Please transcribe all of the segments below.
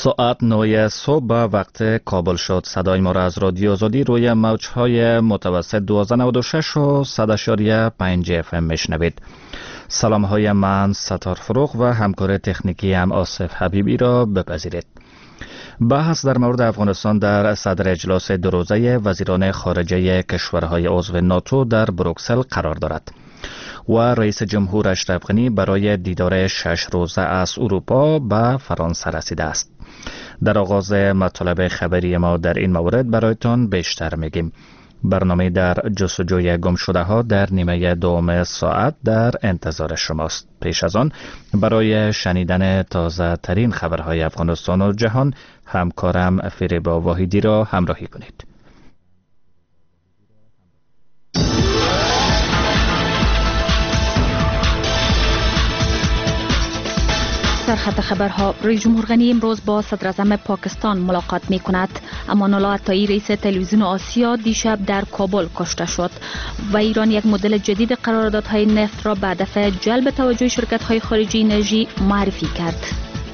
ساعت 9 صبح به وقت کابل شد. صدای ما را از رادیو آزادی روی موج‌های متوسط 1296 و 100.5 FM میشنوید. سلام های من ستار فروغ و همکار تکنیکی هم آصف حبیبی را بپذیرید. بحث در مورد افغانستان در صدر اجلاس دو روزه وزیران خارجه کشورهای عضو ناتو در بروکسل قرار دارد و رئیس جمهور اشرف غنی برای دیدار 6 روزه از اروپا به فرانسه رسیده است. در آغاز مطالب خبری ما در این مورد برایتان بیشتر میگیم. برنامه در جستجوی گم شده ها در نیمه دوم ساعت در انتظار شماست. پیش از آن برای شنیدن تازه ترین خبرهای افغانستان و جهان همکارم فریبا واحدی را همراهی کنید. در خط خبرها، رئیس جمهور غنی امروز با صدر اعظم پاکستان ملاقات می کند. امان الله عطایی رئیس تلویزیون آسیا دیشب در کابل کشته شد و ایران یک مدل جدید قراردادهای نفت را به هدف جلب توجه شرکت‌های خارجی انرژی معرفی کرد.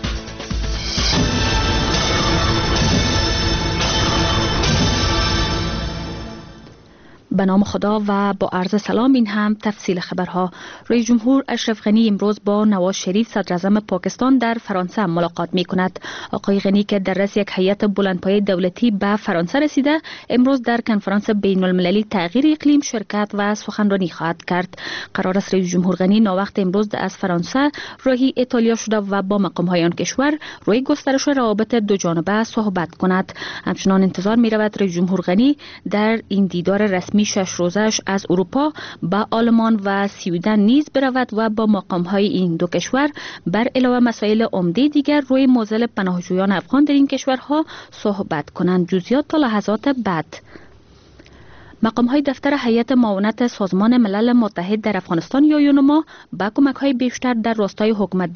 به نام خدا و با عرض سلام. این هم تفصیل خبرها. رئیس جمهور اشرف غنی امروز با نواز شریف صدر اعظم پاکستان در فرانسه ملاقات می کند. آقای غنی که در رأس یک هیئت بلندپایه دولتی به فرانسه رسیده، امروز در کنفرانس بین المللی تغییر اقلیم شرکت و سخنرانی خواهد کرد. قرار است رئیس جمهور غنی ناوقت امروز از فرانسه راهی ایتالیا شده و با مقام‌های آن کشور روی گسترش روابط دو جانبه صحبت کند. همچنان انتظار می رود رئیس جمهور غنی در این دیدار رسمی 6 روزش از اروپا به آلمان و سوئدن نیز برود و با مقام‌های این دو کشور بر علاوه مسائل عمده دیگر روی موضوع پناهجویان افغان در این کشورها صحبت کنند. جزئیات تا لحظات بعد. مقام‌های دفتر هیئت معاونت سازمان ملل متحد در افغانستان یا یونما با کمک‌های بیشتر در راستای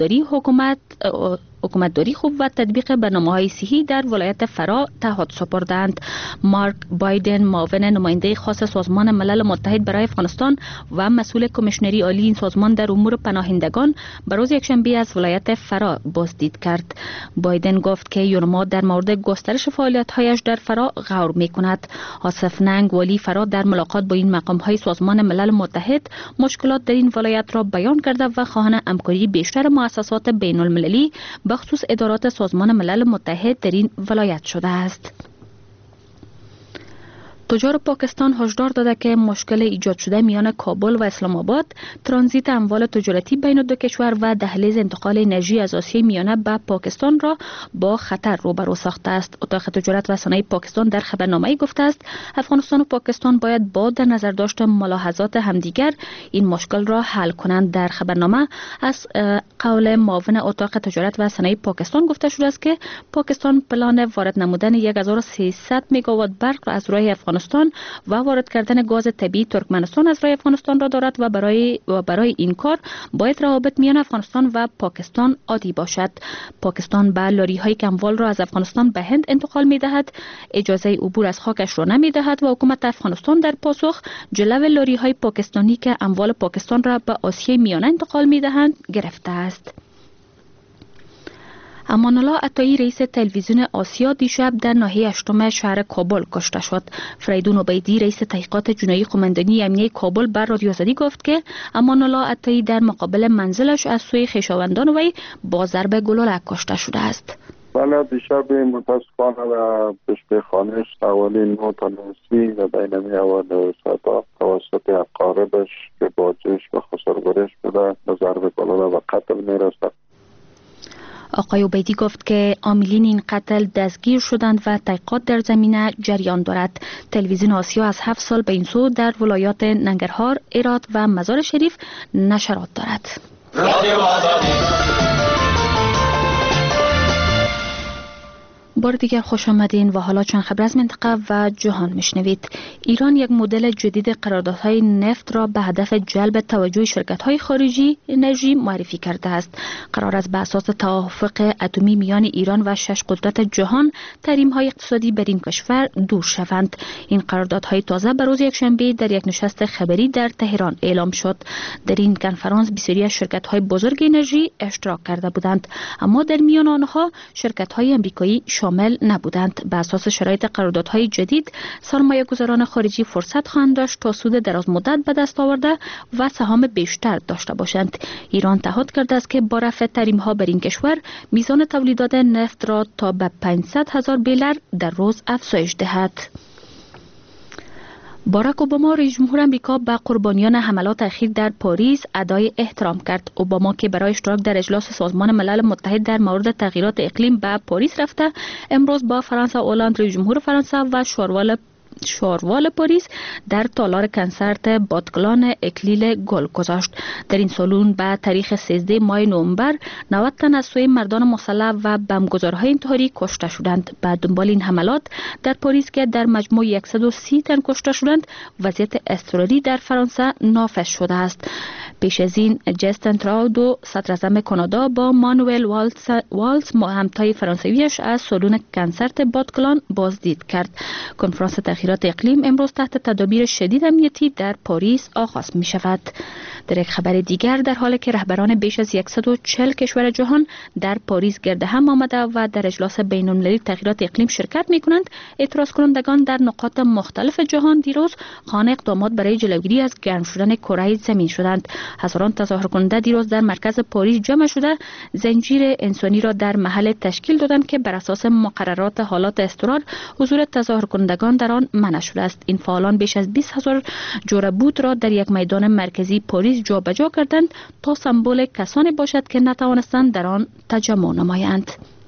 حکومتداری خوب و تطبیق برنامه‌های صحی در ولایت فرا تعهد سپردند. مارک بایدن، معاون نماینده خاص سازمان ملل متحد برای افغانستان و مسئول کمیشنری عالی این سازمان در امور پناهندگان، به روز یکشنبه از ولایت فرا بازدید کرد. بایدن گفت که یونما در مورد گسترش فعالیت‌هایش در فرا غور می‌کند. آصف ننگ، والی فرا، در ملاقات با این مقام‌های سازمان ملل متحد مشکلات در این ولایت را بیان کرده و خواهان همکاری بیشتر مؤسسات بین‌المللی بخصوص ادارات سازمان ملل متحد در این ولایت شده است. تجار پاکستان هشدار داده که مشکل ایجاد شده میان کابل و اسلام آباد، ترانزیت اموال تجارتی بین دو کشور و دهلیز انتقال انرژی از آسیای میانه به پاکستان را با خطر روبرو ساخته است. اتاق تجارت و صنایع پاکستان در خبرنامه‌ای گفته است افغانستان و پاکستان باید با در نظر داشتن ملاحظات همدیگر این مشکل را حل کنند. در خبرنامه از قول معاون اتاق تجارت و صنایع پاکستان گفته شده است که پاکستان پلان وارد نمودن 1300 مگاوات برق را از راه افغانستان و وارد کردن گاز طبیعی ترکمنستان از راه افغانستان را دارد و برای این کار باید روابط میان افغانستان و پاکستان عادی باشد. پاکستان به لاری‌های که اموال را از افغانستان به هند انتقال می‌دهد اجازه عبور از خاکش را نمی‌دهد و حکومت افغانستان در پاسخ جلو لاری‌های پاکستانی که اموال پاکستان را به آسیای میانه انتقال می‌دهند گرفته است. امان الله عطایی رئیس تلویزیون آسیا دیشب در ناحیه 8 شهر کابل کشته شد. فریدون عبیدی رئیس تحقیقات جنایی قماندانی امنیه کابل بر رادیو آزادی گفت که امان الله عطایی در مقابل منزلش از سوی خویشاوندان وی با ضرب گلوله کشته شده است. بله، دیشب متاسفانه و پشت خانه‌اش حوالی 9:30 و بین حوالی ساعت توسط اقاربش که با جیش و خسارگرش بوده به ضرب گلوله و قتل می‌رسد. آقای عبیدی گفت که عاملین این قتل دستگیر شدند و تحقیقات در زمینه جریان دارد. تلویزیون آسیا از 7 سال به این سو در ولایات ننگرهار، هرات و مزار شریف نشرات دارد. بار دیگر خوش آمدین و حالا چند خبر از منطقه و جهان میشنوید. ایران یک مدل جدید قراردادهای نفت را به هدف جلب توجه شرکت‌های خارجی انرژی معرفی کرده است. قرار است بر اساس توافق اتمی میان ایران و 6 قدرت جهان تحریم‌های اقتصادی بر این کشور دور شوند. این قراردادهای تازه به روز یکشنبه در یک نشست خبری در تهران اعلام شد. در این کنفرانس بسیاری از شرکت‌های بزرگ انرژی اشتراک کرده بودند، اما در میان آنها شرکت‌های آمریکایی شامل نبودند. به اساس شرایط قراردادهای جدید، سرمایه‌گذاران خارجی فرصت خواهند داشت تا سود دراز مدت به دست آورده و سهام بیشتر داشته باشند. ایران تعهد کرده است که با رفع تحریم‌ها بر این کشور میزان تولیدات نفت را تا به 500,000 بیلر در روز افزایش دهد. باراک اوباما رئیس جمهور آمریکا به قربانیان حملات اخیر در پاریس ادای احترام کرد. اوباما که برای اشتراک در اجلاس سازمان ملل متحد در مورد تغییرات اقلیم به پاریس رفته، امروز با فرانسوا اولند رئیس جمهور فرانسه و شاروال پاریس در تالار کنسرت باتکلان اکلیل گل گذاشت. در این سالن به تاریخ 13 ماه نوامبر 90 تن از سوی مردان مسلح و بمبگذارهای انتحاری کشته شدند. بعد دنبال این حملات در پاریس که در مجموع 130 تن کشته شدند، وضعیت اضطراری در فرانسه نافذ شده است. پیش از این جستین ترودو صدر اعظم کانادا با مانوئل والز همتای فرانسویش از سالن کنسرت باتکلان بازدید کرد. کنفرانس تغییرات اقلیم امروز تحت تدابیر شدید امنیتی در پاریس آغاز می شود. در یک خبر دیگر، در حالی که رهبران بیش از 140 کشور جهان در پاریس گرد هم آمده و در اجلاس بین‌المللی تغییرات اقلیم شرکت می کنند، اعتراض کنندگان در نقاط مختلف جهان دیروز خواهان اقدامات برای جلوگیری از گرم شدن کره زمین شدند. هزاران تظاهر کننده دیروز در مرکز پاریس جمع شده زنجیر انسانی را در محل تشکیل دادند که بر اساس مقررات حالات اضطرار حضور تظاهر کنندگان در آن منع شده است. این فعالان بیش از 20,000 جوره بود را در یک میدان مرکزی پاریس جابجا کردند تا سمبل کسانی باشد که نتوانستند در آن تجمع نمایند.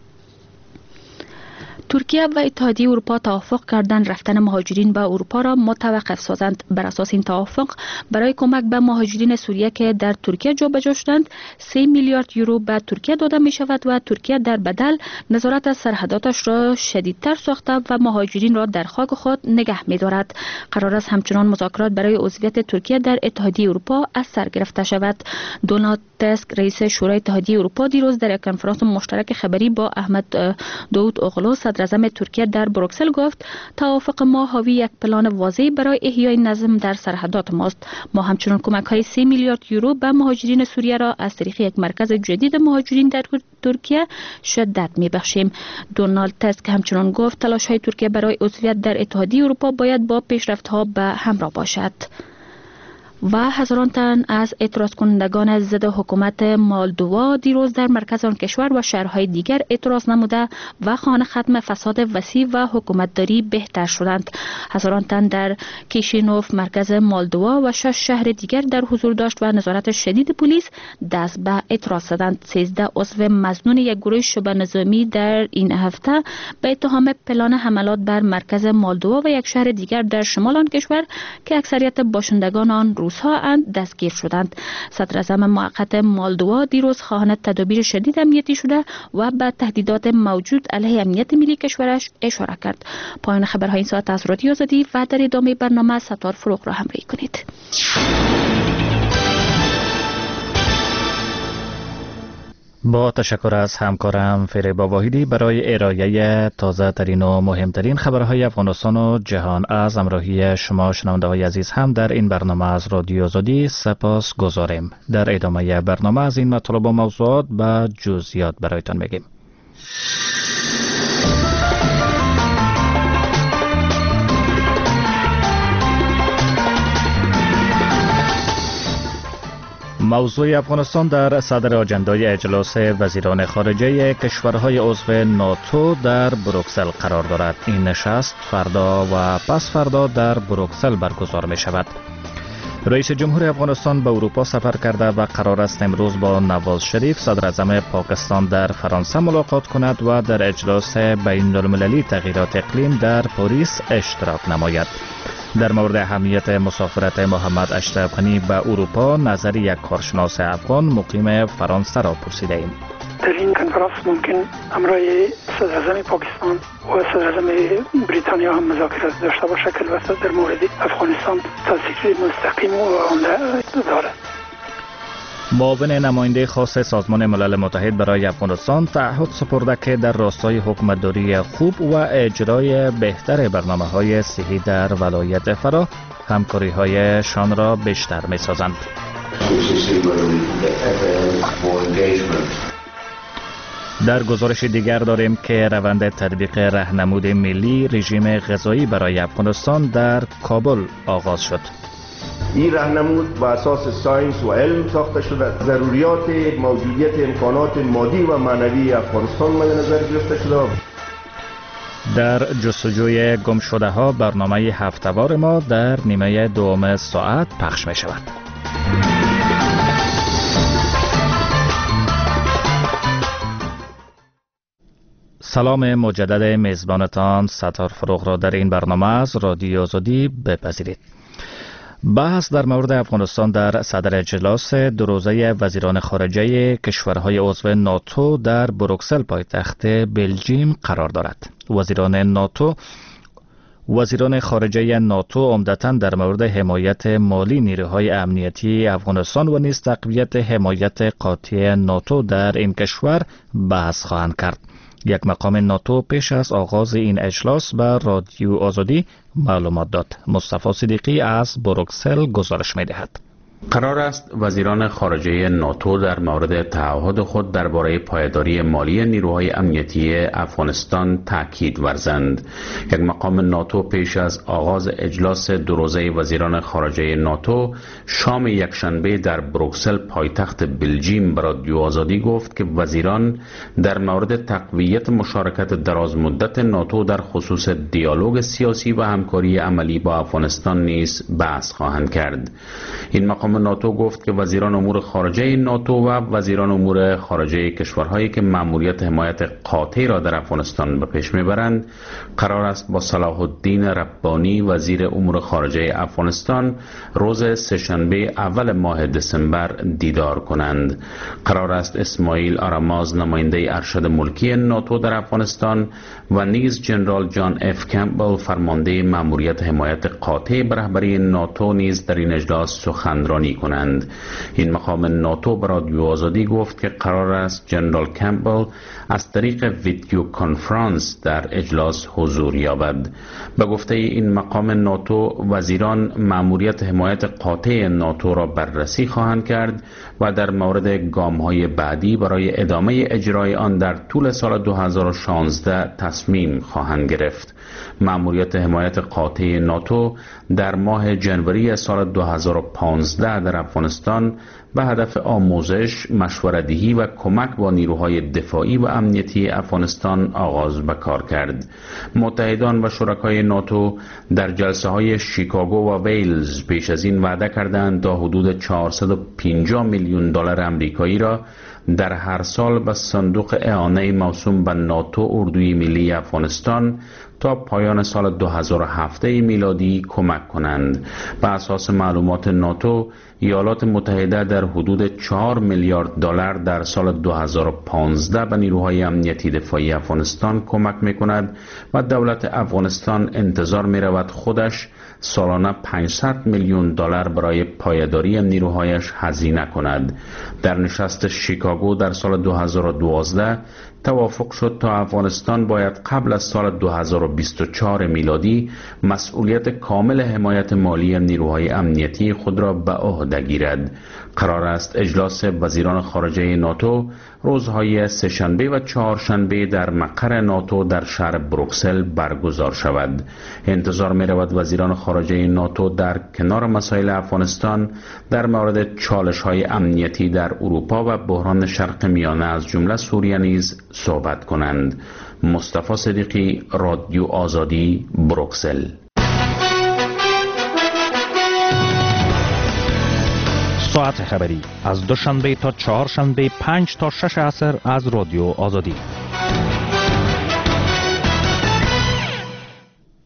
ترکیه و اتحادیه اروپا توافق کردند رفتن مهاجرین به اروپا را متوقف سازند. بر اساس این توافق، برای کمک به مهاجرین سوریه که در ترکیه جابجا شدند 3 میلیارد یورو به ترکیه داده می شود و ترکیه در بدل نظارت از سرحداتش را شدیدتر ساخته و مهاجرین را در خاک خود نگه می دارد. قرار است همچنان مذاکرات برای عضویت ترکیه در اتحادیه اروپا از سر گرفته شود. دونالد تسک رئیس شورای اتحادیه اروپا دیروز در یک کنفرانس مشترک خبری با احمد داود اوغلو صدر اعظم ترکیه در بروکسل گفت توافق ما حاوی یک پلان واضح برای احیای نظم در سرحدات ماست. ما همچنان کمک‌های 3 میلیارد یورو به مهاجرین سوریه را از طریق یک مرکز جدید مهاجرین در ترکیه شدت می‌بخشیم. دونالد تسک همچنان گفت تلاش‌های ترکیه برای عضویت در اتحادیه اروپا باید با پیشرفت‌ها به همراه باشد. و هزاران تن از اعتراض کنندگان ضد حکومت مالدووا دیروز در مرکز آن کشور و شهرهای دیگر اعتراض نموده و خواهان ختم فساد وسیع و حکومتداری بهتر شدند. هزاران تن در کیشینوف مرکز مالدووا و 6 شهر دیگر در حضور داشت و نظارت شدید پلیس دست به اعتراض زدند. 13 عضو مظنون یک گروه شبه نظامی در این هفته به اتهام پلان حملات بر مرکز مالدووا و یک شهر دیگر در شمال آن کشور که اکثریت باشندگان آن روس‌ها دستگیر شدند. صدر اعظم موقت مالدووا دیروز خواهان تدابیر شدید امنیتی شده و به تهدیدات موجود علیه امنیت ملی کشورش اشاره کرد. پایان خبرهای این ساعت از رادیو آزادی و در ادامه برنامه ستار فروغ را همراهی کنید. با تشکر از همکارم فریبا واحدی برای ارائه تازه ترین و مهمترین خبرهای افغانستان و جهان. از همراهی شما شنونده های عزیز هم در این برنامه از رادیو آزادی سپاس گذاریم. در ادامه برنامه از این مطالب و موضوعات به جزئیات برایتان میگیم. موضوع افغانستان در صدر آجندای اجلاس وزیران خارجه کشورهای عضو ناتو در بروکسل قرار دارد. این نشست فردا و پس فردا در بروکسل برگزار می شود. رئیس جمهور افغانستان به اروپا سفر کرده و قرار است امروز با نواز شریف صدر اعظم پاکستان در فرانسه ملاقات کند و در اجلاس بین المللی تغییرات اقلیم در پاریس اشتراک نماید. در مورد اهمیت مسافرت محمد اشرف غنی به اروپا نظر یک کارشناس افغان مقیم فرانسه را پرسیده ایم. در این کنفرانس ممکن همراه صدر اعظم پاکستان و صدر اعظم بریتانیا هم مذاکرات داشته باشه که البته در مورد افغانستان تاثیر مستقیم و عمده دارد. معاون نماینده خاص سازمان ملل متحد برای افغانستان تعهد سپرده که در راستای حکومتداری خوب و اجرای بهتر برنامه‌های صحی در ولایت فرا همکاری‌هایشان را بیشتر می‌سازند. در گزارش دیگر داریم که روند تطبیق راهنمود ملی رژیم غذایی برای افغانستان در کابل آغاز شد. این راهنمود با اساس ساینس و علم ساخته شده. ضروریات موجودیت امکانات مادی و معنوی افغانستان مد نظر گرفته شده. در جستجوی گم شده ها برنامه هفته‌وار ما در نیمه دوم ساعت پخش می شود. سلام مجدد میزبانتان ستار فروغ را در این برنامه از رادیو آزادی بپذیرید. بحث در مورد افغانستان در صدر اجلاس دو روزه وزیران خارجه کشورهای عضو ناتو در بروکسل پایتخت بلژیم قرار دارد. وزیران خارجه ناتو عمدتاً در مورد حمایت مالی نیروهای امنیتی افغانستان و نیز تقویت حمایت قاطع ناتو در این کشور بحث خواهند کرد. یک مقام ناتو پیش از آغاز این اجلاس به رادیو آزادی معلومات داد. مصطفی صدیقی از بروکسل گزارش می دهد. قرار است وزیران خارجه ناتو در مورد تعهد خود درباره پایداری مالی نیروهای امنیتی افغانستان تاکید ورزند. یک مقام ناتو پیش از آغاز اجلاس دو روزه وزیران خارجه ناتو شام یکشنبه در بروکسل پایتخت بلژیم به رادیو آزادی گفت که وزیران در مورد تقویت مشارکت درازمدت ناتو در خصوص دیالوگ سیاسی و همکاری عملی با افغانستان نیز بحث خواهند کرد. این مقام ناتو گفت که وزیران امور خارجه ناتو و وزیران امور خارجه کشورهایی که مأموریت حمایت قاطع را در افغانستان به پیش میبرند قرار است با صلاح الدین ربانی وزیر امور خارجه افغانستان روز سه‌شنبه اول ماه دسامبر دیدار کنند. قرار است اسماعیل آراماز نماینده ارشد ملکی ناتو در افغانستان و نیز جنرال جان اف کمپبل فرمانده مأموریت حمایت قاطع به رهبری ناتو نیز در این اجلاس سخنرانی کنند. این مقام ناتو به رادیو آزادی گفت که قرار است جنرال کمپبل از طریق ویدیو کنفرانس در اجلاس حضور یابد. به گفته این مقام ناتو وزیران مأموریت حمایت قاطع ناتو را بررسی خواهند کرد و در مورد گام‌های بعدی برای ادامه اجرای آن در طول سال 2016 تصمیم خواهند گرفت. مأموریت حمایت قاطع ناتو در ماه جنوری سال 2015 در افغانستان به هدف آموزش، مشوره‌دهی و کمک با نیروهای دفاعی و امنیتی افغانستان آغاز به کار کرد. متحدان و شرکای ناتو در جلسه‌های شیکاگو و ویلز پیش از این وعده کردند تا حدود 450 میلیون دلار آمریکایی را در هر سال به صندوق اعانه موسوم به ناتو اردوی ملی افغانستان تا پایان سال 2007 میلادی کمک کنند. بر اساس معلومات ناتو، ایالات متحده در حدود 4 میلیارد دلار در سال 2015 به نیروهای امنیتی دفاعی افغانستان کمک می‌کند و دولت افغانستان انتظار می‌رود خودش سالانه 500 میلیون دلار برای پایداری نیروهایش هزینه کند. در نشست شیکاگو در سال 2012 توافق شد تا افغانستان باید قبل از سال 2024 میلادی مسئولیت کامل حمایت مالی نیروهای امنیتی خود را به عهده گیرد. قرار است اجلاس وزیران خارجه ناتو روزهای سه‌شنبه و چهارشنبه در مقر ناتو در شهر بروکسل برگزار شود. انتظار می رود وزیران خارجه ناتو در کنار مسائل افغانستان در مورد چالش‌های امنیتی در اروپا و بحران شرق میانه از جمله سوریه نیز صحبت کنند. مصطفی صدیقی، رادیو آزادی، بروکسل. ساعت خبری از دوشنبه تا چهارشنبه 5 تا 6 عصر از رادیو آزادی.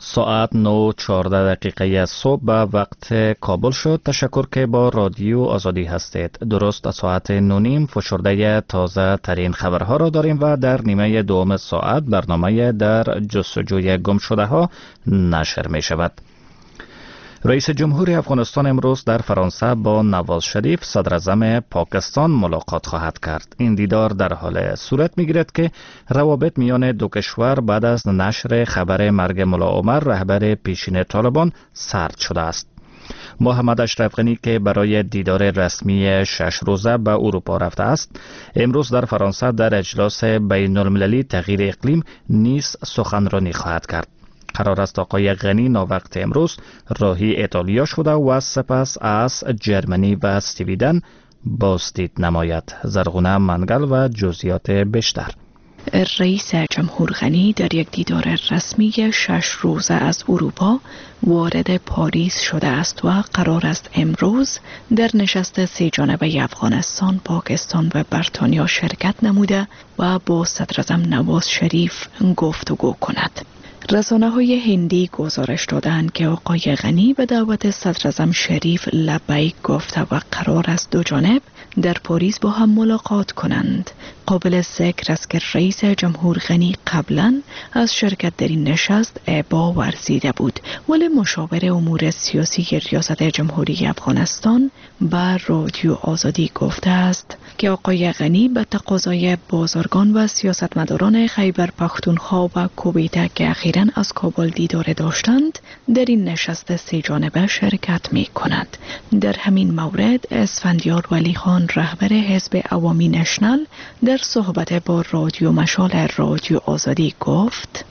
ساعت 9:14 صبح به وقت کابل شد. تشکر که با رادیو آزادی هستید. درست ساعت 9:30 فشرده تازه ترین خبرها را داریم و در نیمه دوم ساعت برنامه در جستجوی گم شده ها نشر می شود. رئیس جمهور افغانستان امروز در فرانسه با نواز شریف صدر اعظم پاکستان ملاقات خواهد کرد. این دیدار در حال صورت می‌گیرد که روابط میان دو کشور بعد از نشر خبر مرگ ملا عمر رهبر پیشین طالبان سرد شده است. محمد اشرف غنی که برای دیدار رسمی 6 روزه به اروپا رفته است، امروز در فرانسه در اجلاس بین المللی تغییر اقلیم نیز سخنرانی خواهد کرد. قرار است آقای غنی ناوقت امروز راهی ایتالیا شده و سپس از جرمنی و سویدن بازدید نماید. زرغونه منگل و جزئیات بیشتر. رئیس جمهور غنی در یک دیدار رسمی 6 روزه از اروپا وارد پاریس شده است و قرار است امروز در نشست 3 جانبه افغانستان، پاکستان و بریتانیا شرکت نموده و با صدراعظم نواز شریف گفتگو کند. رسانه‌های هندی گزارش دادند که آقای غنی به دعوت صدراعظم شریف لبیک گفته و قرار است دو جانب در پاریس با هم ملاقات کنند. قابل ذکر است که رئیس جمهور غنی قبلا از شرکت در این نشست ابا ورزیده بود، ولی مشاور امور سیاسی ریاست جمهوری افغانستان به رادیو آزادی گفته است که آقای غنی به تقاضای بازرگان و سیاستمداران خیبر پختونخوا و کویته که اخیراً از کابل دیدار داشتند در این نشست 3 جانبه شرکت می کند. در همین مورد اسفندیار ولی خان رهبر حزب عوامی نشنل در صحبت با رادیو مشال رادیو آزادی گفت: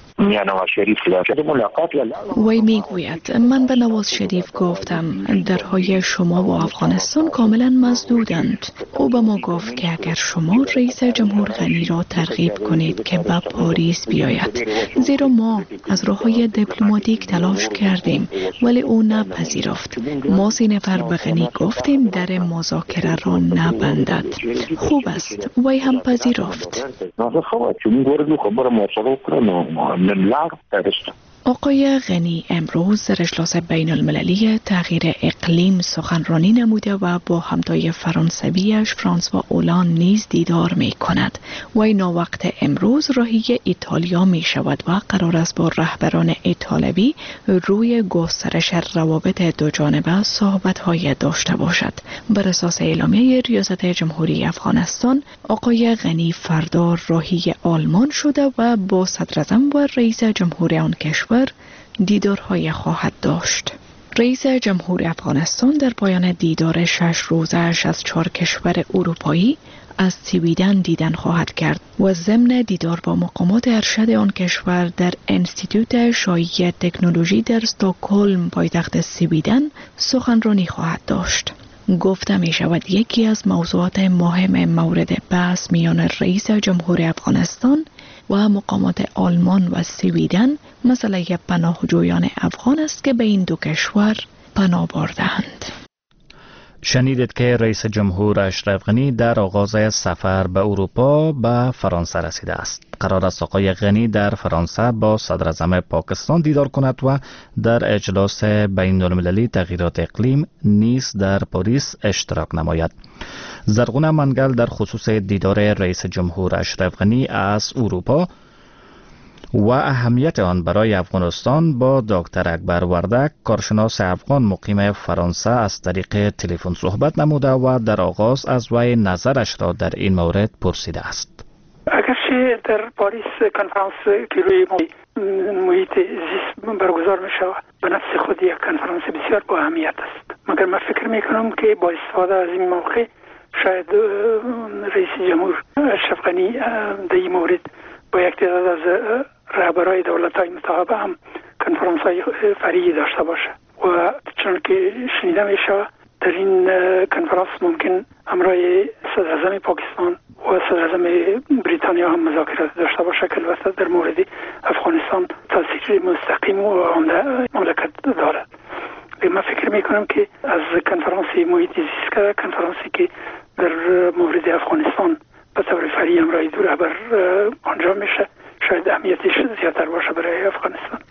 وی میگوید من به نواز شریف گفتم درهای شما و افغانستان کاملا مسدودند. او به ما گفت که اگر شما رئیس جمهور غنی را ترغیب کنید که به پاریس بیاید، زیرا ما از راههای دیپلماتیک تلاش کردیم ولی او نپذیرفت. ما 3 نفر به غنی گفتیم در مذاکره را نبندد. خوب است، وی هم پذیرفت. آقای غنی امروز در اجلاس بین المللی تغییر اقلیم سخنرانی نموده و با همتای فرانسویش فرانسوا اولان نیز دیدار می کند. وی ناوقت امروز راهی ایتالیا می شود و قرار است با رهبران ایتالوی روی گسترش روابط دو جانبه صحبت‌های داشته باشد. بر اساس اعلامیه ریاست جمهوری افغانستان، آقای غنی فردا راهی آلمان شده و با صدراعظم و رئیس جمهور آن کشور دیدارهای خواهد داشت. رئیس جمهور افغانستان در پایان دیدار 6 روزه‌اش از 4 کشور اروپایی از سویدن دیدن خواهد کرد و ضمن دیدار با مقامات ارشد آن کشور در انستیتوت شایع تکنولوژی در استکهلم پایتخت سویدن سخنرانی خواهد داشت. گفته می شود یکی از موضوعات مهم مورد بحث میان رئیس جمهور افغانستان و مقامات آلمان و سویدن مسئله پناهجویان افغان است که به این دو کشور پناه برده‌اند. شنیدید که رئیس جمهور اشرف غنی در آغاز سفر به اروپا به فرانسه رسیده است. قرار است آقای غنی در فرانسه با صدراعظم پاکستان دیدار کند و در اجلاس بین المللی تغییرات اقلیم نیز در پاریس اشتراک نماید. زرغونه منگل در خصوص دیدار رئیس جمهور اشرف غنی از اروپا و اهمیت آن برای افغانستان با دکتر اکبر وردک، کارشناس افغان مقیم فرانسه، از طریق تلفن صحبت نموده و در آغاز از وی نظرش را در این مورد پرسیده است. اگرچه در پاریس کنفرانس که روی محیط زیست برگزار می شود به نفس خود یک کنفرانس بسیار با اهمیت است، مگر من فکر می کنم که با استفاده از این موقع شاید رئیس جمهور اشرف غنی در این مورد با یک تعداد از رهبرای دولت‌های متعاقب هم کنفرانس‌های فرعی داشته باشه و چون که شنیده می شود در این کنفرانس ممکن همراه صدراعظم پاکستان و صدراعظم بریتانیا هم مذاکرات داشته باشه که البته در مورد افغانستان تاثیر مستقیم و مملکت دارد. من فکر می کنم که از کنفرانس محیط زیست که کنفرانسی که در مورد افغانستان به طور فرعی همراه دو رهبر انجام میشه شاید اهمیتش زیادتر باشه برای افغانستان.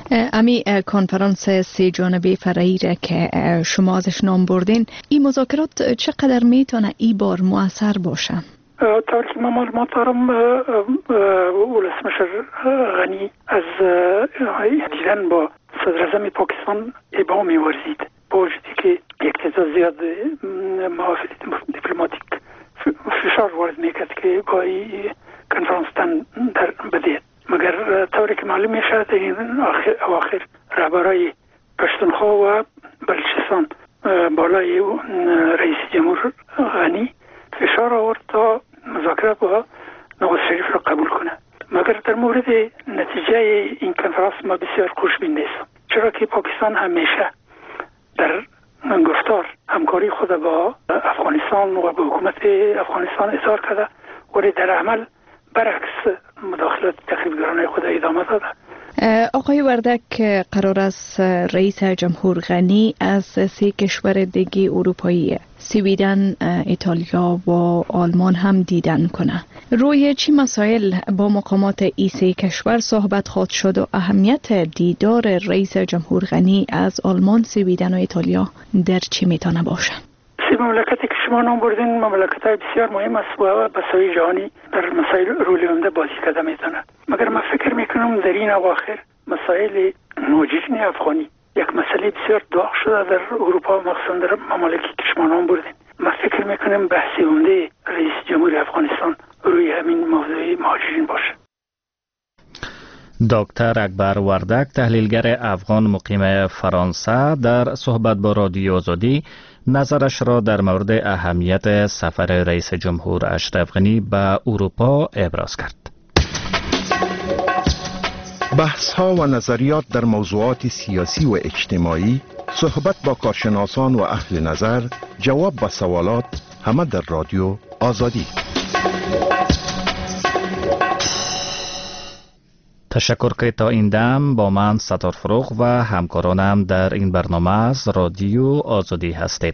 امی کنفرانس سه جانبه فرعی را که شما ازش نام بردین، این مذاکرات چقدر میتونه ای بار مؤثر باشه؟ طور که من معلومات دارم ولسمشر غنی از دیدن با صدر اعظم پاکستان ابا می‌ورزید، با وجودی که یک تعداد زیاد محافل دیپلماتیک فشار وارد میکرد که گاهی کنفرانس در بدید، مگر طوری که معلوم میشد این اواخر رهبرای پشتونخوا و بلوچستان بالای رئیس جمهور غنی فشار آورد تا مذاکرات با نواز شریف را قبول کنه. مگر در مورد نتیجه این کنفرانس ما بسیار خوشبین نیستم، چرا که پاکستان همیشه در گفتار همکاری خود با افغانستان و با حکومت افغانستان اظهار کرده، ولی در عمل برعکس مداخلات تخریبگرانه خود ادامه داده. آقای وردک، قرار است رئیس جمهور غنی از سه کشور دیگه اروپایی سویدن، ایتالیا و آلمان هم دیدن کنه. روی چی مسائل با مقامات این سه کشور صحبت خواهد شد و اهمیت دیدار رئیس جمهور غنی از آلمان، سویدن و ایتالیا در چی میتونه باشه؟ سه مملکتی که شما نام بردین مملکت‌های بسیار مهم است و به سوی جهانی در مسائل رول عمده بازی کرده میتونه. مگر من فکر میکنم در این اواخر مسائل مهاجرین افغانی یک مسئله بسیار داغ شده در اروپا و مخصوصا در ممالکی که شما نام بردین. من فکر میکنم بحث عمده رئیس جمهور افغانستان روی همین موضوع مهاجرین باشه. دکتر اکبر وردک، تحلیلگر افغان مقیم فرانسه، در صحبت با رادیو آزادی نظرش را در مورد اهمیت سفر رئیس جمهور اشرف غنی به اروپا ابراز کرد. بحث ها و نظریات در موضوعات سیاسی و اجتماعی، صحبت با کارشناسان و اهل نظر، جواب به سوالات، همه در رادیو آزادی. تشکر که تا این دم با من ستار فروغ و همکارانم در این برنامه از رادیو آزادی هستید.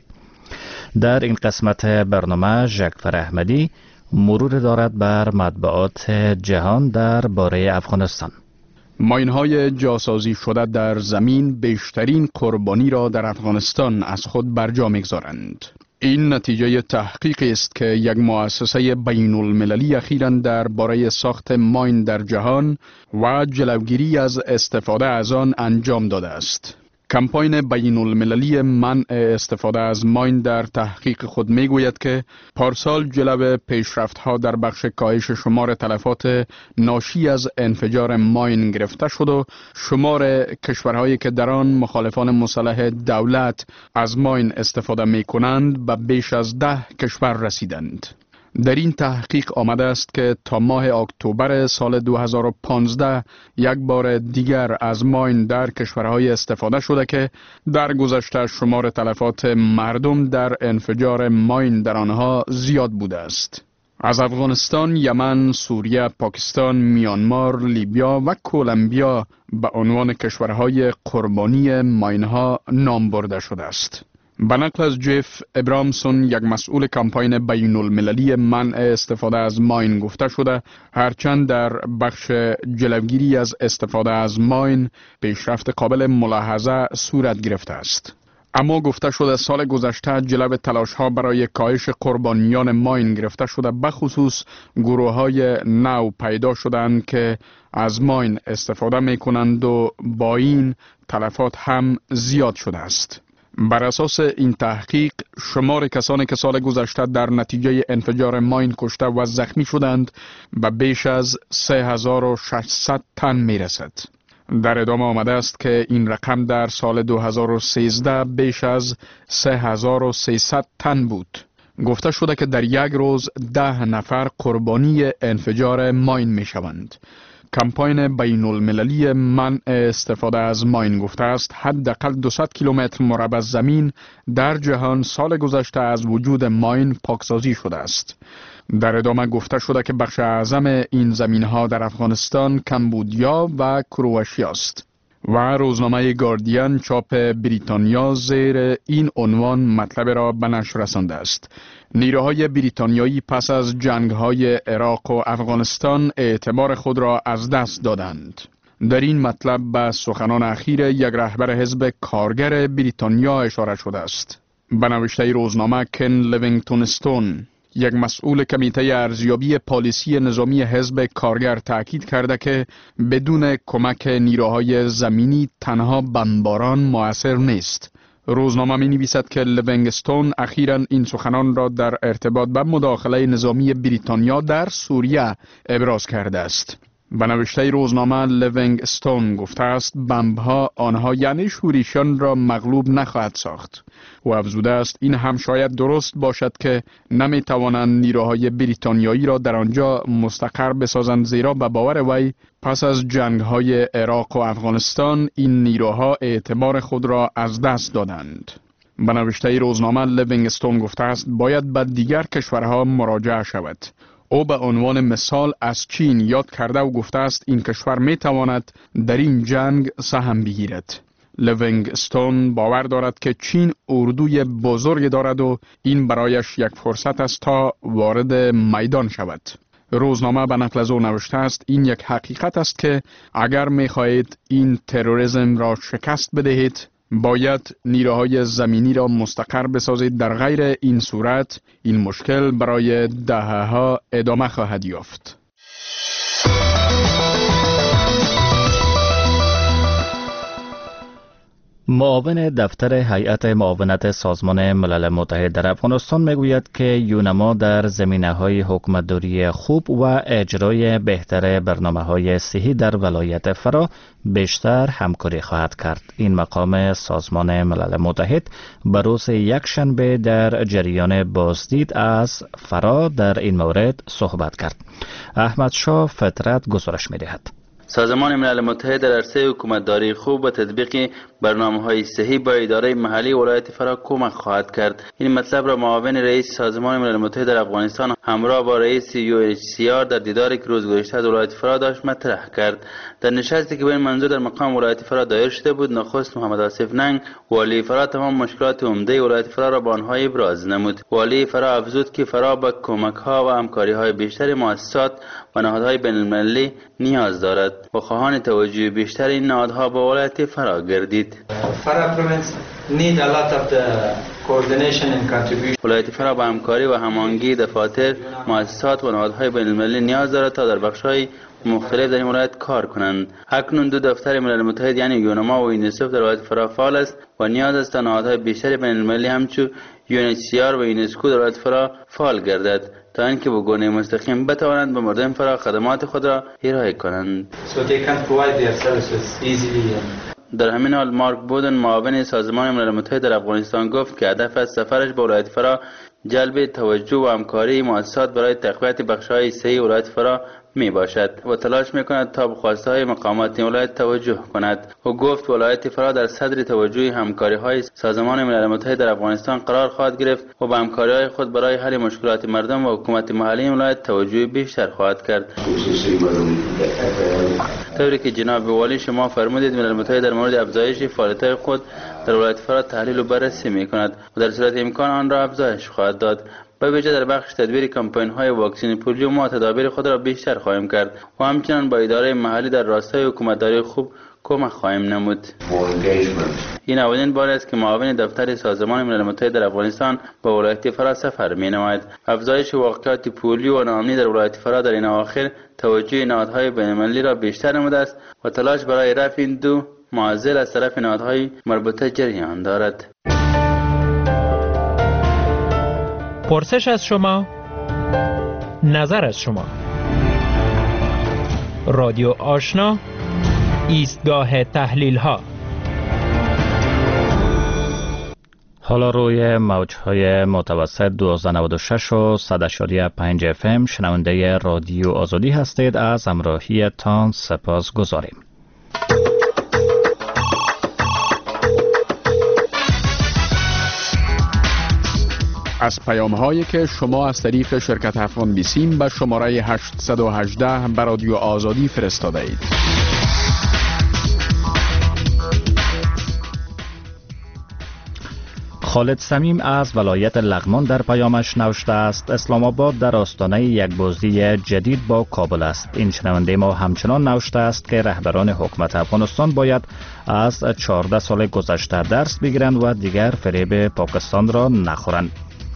در این قسمت برنامه ژکفر احمدی مرور دارد بر مطبوعات جهان در باره افغانستان. ماین‌های جاسازی شده در زمین بیشترین قربانی را در افغانستان از خود برجا می‌گذارند. این نتیجه تحقیقی است که یک مؤسسه بین المللی اخیراً در باره ساخت ماین در جهان و جلوگیری از استفاده از آن انجام داده است. کمپاین بین المللی منع استفاده از ماین در تحقیق خود می گوید که پارسال جلو پیشرفت‌ها در بخش کاهش شمار تلفات ناشی از انفجار ماین گرفته شد و شمار کشورهایی که در آن مخالفان مسلح دولت از ماین استفاده می کنند به بیش از 10 کشور رسیدند. در این تحقیق آمده است که تا ماه اکتبر سال 2015 یک بار دیگر از ماین در کشورهای استفاده شده که در گذشته شمار تلفات مردم در انفجار ماین در آنها زیاد بوده است. از افغانستان، یمن، سوریه، پاکستان، میانمار، لیبیا و کلمبیا به عنوان کشورهای قربانی ماینها نام برده شده است. به نقل از جف ابرامسون، یک مسئول کمپاین بین المللی منع استفاده از ماین، گفته شده هرچند در بخش جلوگیری از استفاده از ماین پیشرفت قابل ملاحظه صورت گرفته است، اما گفته شده سال گذشته جلو تلاش‌ها برای کاهش قربانیان ماین گرفته شده، بخصوص گروه‌های نو پیدا شدند که از ماین استفاده می‌کنند و با این تلفات هم زیاد شده است. بر اساس این تحقیق شمار کسانی که سال گذشته در نتیجه انفجار ماین کشته و زخمی شدند به بیش از 3600 تن می رسد. در ادامه آمده است که این رقم در سال 2013 بیش از 3300 تن بود. گفته شده که در یک روز 10 نفر قربانی انفجار ماین می شوند. کمپاین بین المللی منع استفاده از ماین گفته است حداقل 200 کیلومتر مربع زمین در جهان سال گذشته از وجود ماین پاکسازی شده است. در ادامه گفته شده که بخش اعظم این زمین‌ها در افغانستان، کمبودیا و کرواتیا است. و روزنامه گاردین چاپ بریتانیا زیر این عنوان مطلب را به نشر رسانده است: نیروهای بریتانیایی پس از جنگ‌های عراق و افغانستان اعتبار خود را از دست دادند. در این مطلب به سخنان اخیر یک رهبر حزب کارگر بریتانیا اشاره شده است. به نوشته روزنامه کن لیوینگتون استون، یک مسئول کمیته ارزیابی پالیسی نظامی حزب کارگر تاکید کرده که بدون کمک نیروهای زمینی تنها بمباران مؤثر نیست. روزنامه می نویسد که لیوینگستون اخیراً این سخنان را در ارتباط به مداخله نظامی بریتانیا در سوریه ابراز کرده است. به نوشته روزنامه لیوینگستون گفته است بمب‌ها آنها یعنی شوریشان را مغلوب نخواهد ساخت. و افزوده است این هم شاید درست باشد که نمی توانند نیروهای بریتانیایی را در آنجا مستقر بسازند، زیرا به باور وی پس از جنگ‌های عراق و افغانستان این نیروها اعتبار خود را از دست دادند. به نوشته روزنامه لیوینگستون گفته است باید به دیگر کشورها مراجعه شود. او به عنوان مثال از چین یاد کرده و گفته است این کشور می تواند در این جنگ سهم بگیرد. لیوینگستون باور دارد که چین اردوی بزرگ دارد و این برایش یک فرصت است تا وارد میدان شود. روزنامه به نقل از او نوشته است این یک حقیقت است که اگر می خواهید این تروریسم را شکست بدهید باید نیروهای زمینی را مستقر بسازید، در غیر این صورت این مشکل برای دهه‌ها ادامه خواهد یافت. معاون دفتر هیئت معاونت سازمان ملل متحد در افغانستان میگوید که یونما در زمینه‌های حکومتداری خوب و اجرای بهتر برنامه‌های صحی در ولایت فرا بیشتر همکاری خواهد کرد. این مقام سازمان ملل متحد به روز یکشنبه در جریان بازدید از فرا در این مورد صحبت کرد. احمد شاه فطرت گزارش می‌دهد. سازمان ملل متحد در عرصه حکومتداری خوب و تطبیق برنامه‌های صحی با اداره محلی ولایت فرا کمک خواهد کرد. این مطلب را معاون رئیس سازمان ملل متحد در افغانستان همراه با رئیس UNHCR در دیداری که روز گذشته در ولایت فرا داشت مطرح کرد. در نشستی که به این منظور در مقام ولایت فرا دایر شده بود، نخست محمد آصف ننگ والی فرا تمام مشکلات عمده ولایت فرا را با آنها ابراز نمود. والی فرا افزود که فرا به کمک‌ها و همکاری‌های بیشتر مؤسسات و نهادهای بین‌المللی نیاز دارد و خواهان توجه بیشتر این نهادها به ولایت فرا گردید. ولایت فرا به همکاری و هماهنگی دفاتر، مؤسسات و نهادهای بین‌المللی نیاز دارد تا در بخش‌های مختلف در این ولایت کار کنند. اکنون دو دفتر ملل متحد یعنی یونما و یونیسف در ولایت فرا فعال است و نیاز است تا نهادهای بیشتر بین‌المللی همچون UNHCR و یونسکو در ولایت فرا فعال گردد تا اینکه به گونه مستقیم بتوانند به مردم فرا خدمات خود را ارائه کنند. در همین حال مارک بودن معاون سازمان ملل متحد در افغانستان گفت که هدف از سفرش به ولایت فرا جلب توجه و همکاری مؤسسات برای تقویت بخش‌های صحی ولایت فرا می باشد و تلاش می کند تا به خواسته‌های مقامات ولایت توجه کند. و گفت ولایت فرا در صدر توجه همکاری‌های سازمان ملل متحد در افغانستان قرار خواهد گرفت و به همکاری‌های خود برای حل مشکلات مردم و حکومت محلی ولایت توجه بیشتر خواهد کرد. طوری که جناب والی شما فرمودید ملل متحد در مورد افزایش فعالیت‌های خود در ولایت فرا تحلیل و بررسی می کند و در صورت امکان آن را افزایش خواهد داد. به ویژه در بخش تدبیر کمپاین‌های واکسین پولیو ما تدابیر خود را بیشتر خواهیم کرد و همچنان با اداره محلی در راستای حکومتداری خوب کمک خواهیم نمود. این اولین بار است که معاون دفتر سازمان ملل متحد در افغانستان به ولایت فرا سفر می‌نماید. افزایش واقعات پولیو و ناامنی در ولایت فرا در این اواخر توجه نهادهای بین‌المللی را بیشتر نموده است و تلاش برای رفع این دو معضل از طرف نهادهای مربوطه جریان دارد. پرسش از شما، نظر از شما. رادیو آشنا، ایستگاه تحلیل ها. حالا روی موج‌های متوسط 1296 و 100.5 FM شنونده رادیو آزادی هستید. از همراهی تان سپاس گذاریم. از پیام‌هایی که شما از طریق شرکت افغان بیسیم به شماره 818 به رادیو آزادی فرستاده اید. خالد صمیم از ولایت لغمان در پیامش نوشته است اسلام آباد در آستانه یک بازی جدید با کابل است. این شنونده ما همچنان نوشته است که رهبران حکومت افغانستان باید از 14 سال گذشته درس بگیرند و دیگر فریب پاکستان را نخورند.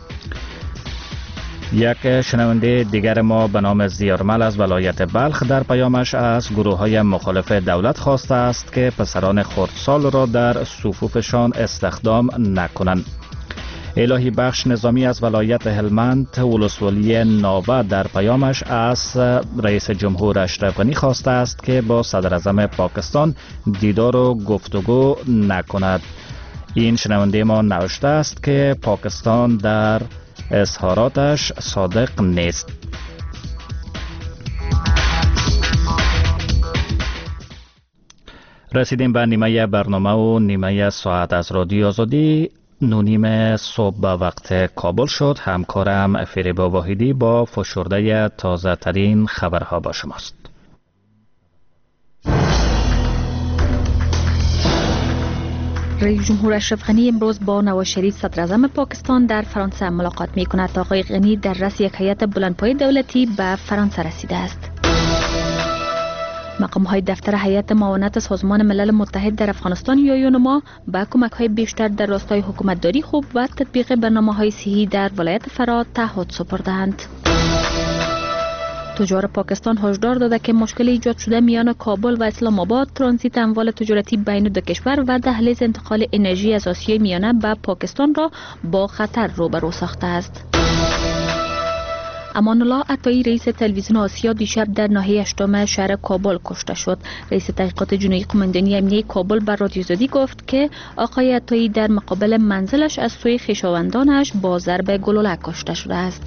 یک شنونده دیگر ما به نام زیارمل از ولایت بلخ در پیامش از گروه‌های مخالف دولت خواسته است که پسران خردسال را در صفوفشان استخدام نکنند. الهی بخش نظامی از ولایت هلمند ولسوالی ناوه در پیامش از رئیس جمهور اشرف غنی خواسته است که با صدر اعظم پاکستان دیدار و گفتگو نکند. این شنونده ما نوشته است که پاکستان در اظهاراتش صادق نیست. رسیدیم به نیمه برنامه و نیمه ساعت از رادیو آزادی. 9:30 صبح به وقت کابل شد. همکارم فریبا واحدی با فشرده تازه ترین خبرها با شماست. رئیس جمهور اشرف غنی امروز با نواز شریف صدر اعظم پاکستان در فرانسه ملاقات می کند. آقای غنی در رأس یک هیئت بلندپایه دولتی به فرانسه رسیده است. مقام‌های دفتر هیئت معاونت سازمان ملل متحد در افغانستان یا یونما با کمک‌های بیشتر در راستای حکومتداری خوب و تطبیق برنامه‌های صحی در ولایت فرات تعهد سپردند. تجار پاکستان هشدار داده که مشکل ایجاد شده میان کابل و اسلام آباد ترانزیت اموال تجارتی بین دو کشور و دهلیز انتقال انرژی از آسیای میانه به پاکستان را با خطر روبرو ساخته است. امان الله عطایی رئیس تلویزیون آسیا دیشب در ناحیه 8 شهر کابل کشته شد. رئیس تحقیقات جنایی قماندانی امنیه کابل بر رادیو آزادی گفت که آقای عطایی در مقابل منزلش از سوی خویشاوندانش با ضرب گلوله کشته شده است.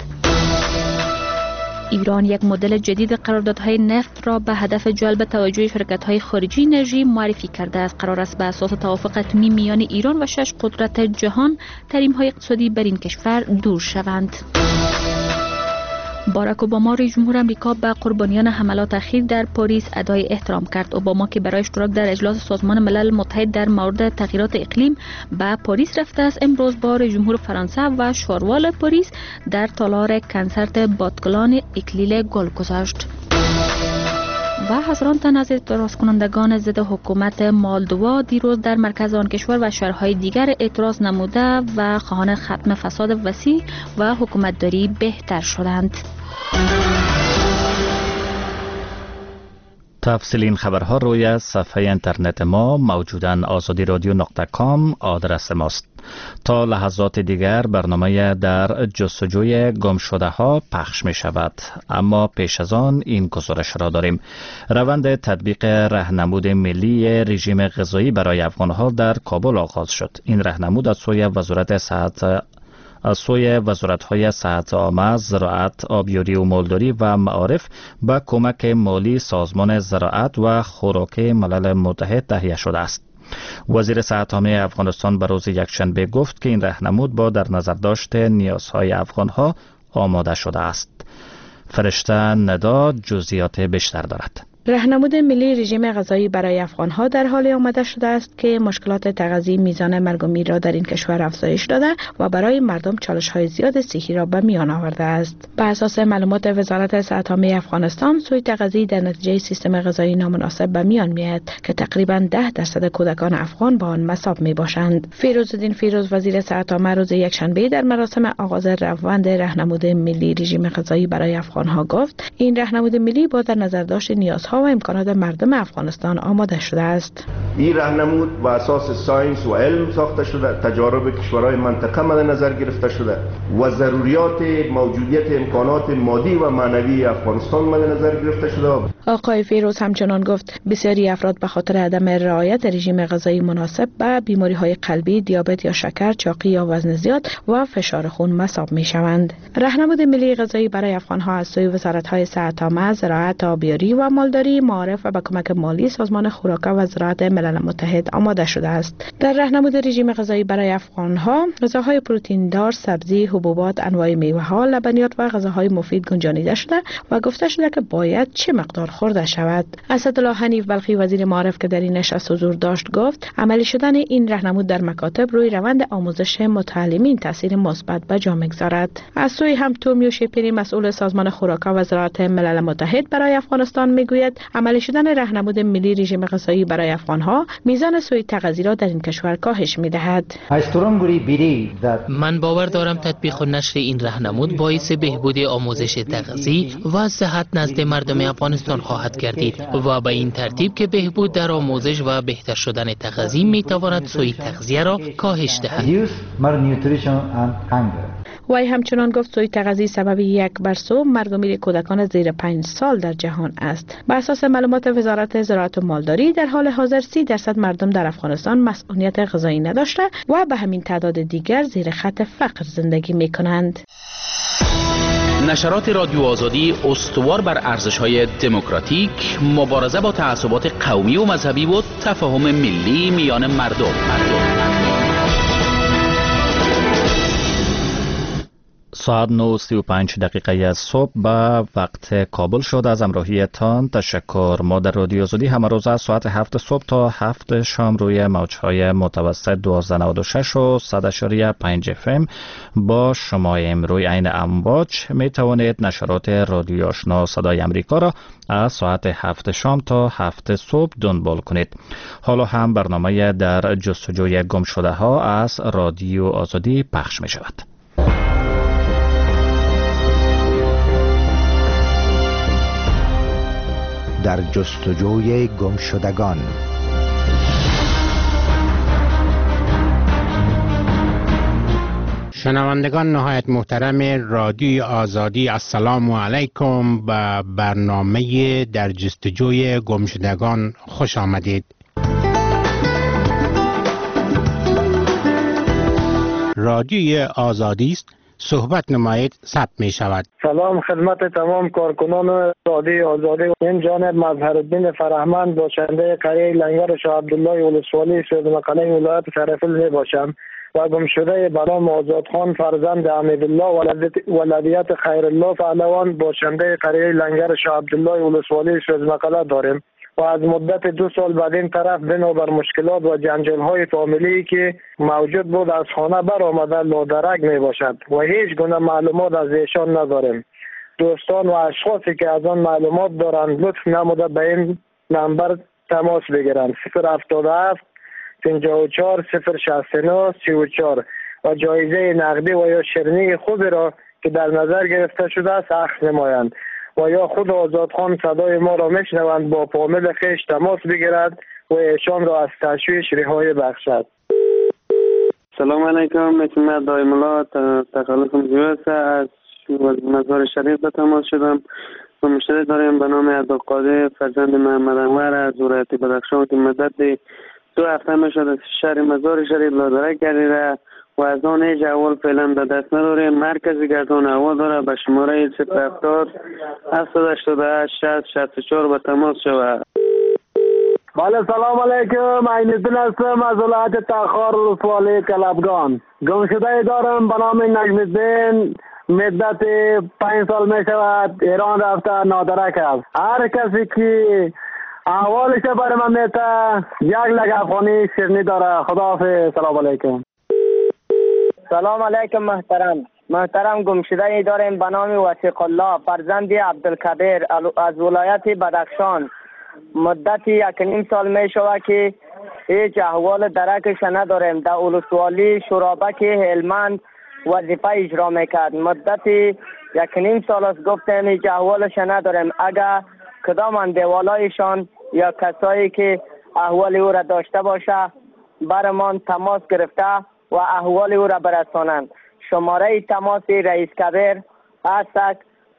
ایران یک مدل جدید قراردادهای نفت را به هدف جلب توجه شرکت‌های خارجی انرژی معرفی کرده است. قرار است به اساس توافق اتمی میان ایران و 6 قدرت جهان تحریم‌های اقتصادی بر این کشور دور شوند. باراک اوباما رئیس جمهور آمریکا به قربانیان حملات اخیر در پاریس ادای احترام کرد. اوباما که برای اشتراک در اجلاس سازمان ملل متحد در مورد تغییرات اقلیم به پاریس رفته است، امروز با رئیس جمهور فرانسه و شاروال پاریس در تالار کنسرت باتکلان اکلیل گل گذاشت. و هزاران تن از اعتراض کنندگان ضد حکومت مالدوا دیروز در مرکز آن کشور و شهرهای دیگر اعتراض نموده و خواهان ختم فساد وسیع و حکومتداری بهتر شدند. تفصیل این خبرها روی صفحه اینترنت ما موجودن azadiradyo.com آدرس ماست. تا لحظات دیگر برنامه در جستجوی گم شده ها پخش می شود. اما پیش از آن این گزارش را داریم. روند تطبیق راهنمود ملی رژیم غذایی برای افغانها در کابل آغاز شد. این راهنمود از سوی وزارت‌های صحت عامه، زراعت، آبیاری و مالداری و معارف با کمک مالی سازمان زراعت و خوراکی ملل متحد تهیه شده است. وزیر صحت عامه افغانستان به روز یکشنبه گفت که این راهنمود با در نظر داشت نیازهای افغانها آماده شده است. فرشته ندا جزئیات بیشتر دارد. راهنمود ملی رژیم غذایی برای افغانها در حال آماده شده است که مشکلات تغذیه میزان مرگ و میر را در این کشور افزایش داده و برای مردم چالش‌های زیاد صحی را به میان آورده است. بر اساس معلومات وزارت صحت عامه افغانستان، سوء تغذیه در نتیجه سیستم غذایی نامناسب به میان میآید که تقریباً 10% کودکان افغان با آن مصاب میباشند. فیروزالدین فیروز وزیر صحت عامه روز یکشنبه در مراسم آغاز روند راهنمود ملی رژیم غذایی برای افغانها گفت این راهنمود ملی با در نظر داشت نیازها و امکانات مردم افغانستان آماده شده است. این راهنمود با اساس ساینس و علم ساخته شده، تجارب کشورهای منطقه مد نظر گرفته شده و ضروریات موجودیت امکانات مادی و معنوی افغانستان مد نظر گرفته شده. آقای فیروز همچنان گفت بسیاری افراد به خاطر عدم رعایت رژیم غذایی مناسب به بیماری‌های قلبی، دیابت یا شکر، چاقی یا وزن زیاد و فشار خون مصاب می‌شوند. راهنمود ملی غذایی برای افغان‌ها از سوی وزارت‌های صحت عامه، زراعت، آبیاری و مالداری پایداری، معارف و به کمک مالی سازمان خوراک و زراعت ملل متحد آماده شده است. در راهنمود رژیم غذایی برای افغانها، غذاهای پروتئین دار، سبزی، حبوبات، انواع میوه‌ها، لبنیات و غذاهای مفید گنجانیده شده و گفته شده که باید چه مقدار خورده شود. اسدالله حنیف بلخی وزیر معارف که در این نشست حضور داشت گفت عملی شدن این راهنمود در مکاتب روی روند آموزش متعلمین تاثیر مثبت به جا می‌گذارد. از سوی هم تومیو شیپیری مسئول سازمان خوراک و زراعت ملل متحد برای افغانستان میگوید عملی شدن راهنمود ملی رژیم غذایی برای افغانها میزان سوء تغذیه را در این کشور کاهش می‌دهد. من باور دارم تطبیق و نشر این راهنمود باعث بهبود آموزش تغذیه و صحت نزد مردم افغانستان خواهد گردید و به این ترتیب که بهبود در آموزش و بهتر شدن تغذیه میتواند سوء تغذیه را کاهش دهد. وی همچنان گفت سوء تغذیه سبب 1/3 مرگ‌ومیر کودکان زیر 5 سال در جهان است. بر اساس معلومات وزارت زراعت و مالداری در حال حاضر 30% مردم در افغانستان مسئولیت غذایی نداشته و به همین تعداد دیگر زیر خط فقر زندگی می‌کنند. نشرات رادیو آزادی استوار بر ارزش‌های دموکراتیک، مبارزه با تعصبات قومی و مذهبی و تفاهم ملی میان مردم. ساعت 9:35 دقیقه از صبح به وقت کابل شد. از همراهیتان تشکر. ما در رادیو آزادی همه روز از ساعت 7 صبح تا 7 شام روی موج‌های متوسط 1296 و 100.5 FM با شماییم. روی این امواج می توانید نشرات رادیو آشنا صدای امریکا را از ساعت 7 شام تا 7 صبح دنبال کنید. حالا هم برنامه در جستجوی گم شده ها از رادیو آزادی پخش می شود. در جستجوی گمشدگان. شنوندگان نهایت محترم رادیوی آزادی، السلام علیکم. به برنامه در جستجوی گمشدگان خوش آمدید. رادیوی آزادی است، صحبت نمایید ثبت می شود. سلام خدمت تمام کارکنان رادیو آزادی. این جانب مظهرالدین فرهمند باشنده قریه لنگر شاه عبدالله ولسوالی سوزمقاله ولایت سرپل می باشم و گمشده بنام آزادخان فرزند حمیدالله ولدیت خیرالله پهلوان باشنده قریه لنگر شاه عبدالله ولسوالی سوزمقاله داریم و از مدت 2 سال بعد این طرف بنابر مشکلات و جنجال‌های فامیلی که موجود بود از خانه برآمده لادرک می باشد و هیچ گونه معلومات از ایشان نداریم. دوستان و اشخاصی که از آن معلومات دارند لطف نموده به این نمبر تماس بگیرند 077 54 069 34 و جایزه نقدی و یا شیرینی خوبی را که در نظر گرفته شده است اخذ نمایند و یا خود آزادخان صدای ما را میشنوند با فامیل خیش تماس بگیرد و ایشان را از تشویش رهایی بخشد. سلام علیکم. من دایم الله تخلصم جوسه از مزار شریف به تماس شدم و مشتری داریم به نام عبدالقادر فرزند محمد انور از ولایت بدخشان که مدت 2 هفته میشد از شهر مزار شریف لادرک گردیده و از آن هیچ احوال فعلا به دست نداریم. مرکزی گردان احوال داره به شماره 070 788 60 64 به تماس شود. بله سلام علیکم. عین‌الدین هستم از ولایت تخار ولسوالی کلبگان. گمشده دارم به نام نجم‌الدین مدت 5 سال می شود ایران رفته نادرک است. هر کسی که احوالش برای من میته 1 لک افغانی شیرینی داره. خداحافظ. سلام علیکم. سلام علیکم محترم گمشده داریم به نام وثیق الله فرزند عبدالکبیر از ولایت بدخشان. مدت 1.5 سال می شود که هیچ احوال درکش نداریم. در ولسوالی شورابک هلمند وظیفه اجرا میکرد. مدت 1.5 سال است گفتیم هیچ احوالش نداریم. اگر کدام اندیوالایشان یا کسایی که احوال او را داشته باشه برمان تماس گرفته و احوال او را برسانند. شماره تماس رئیس کبیر هست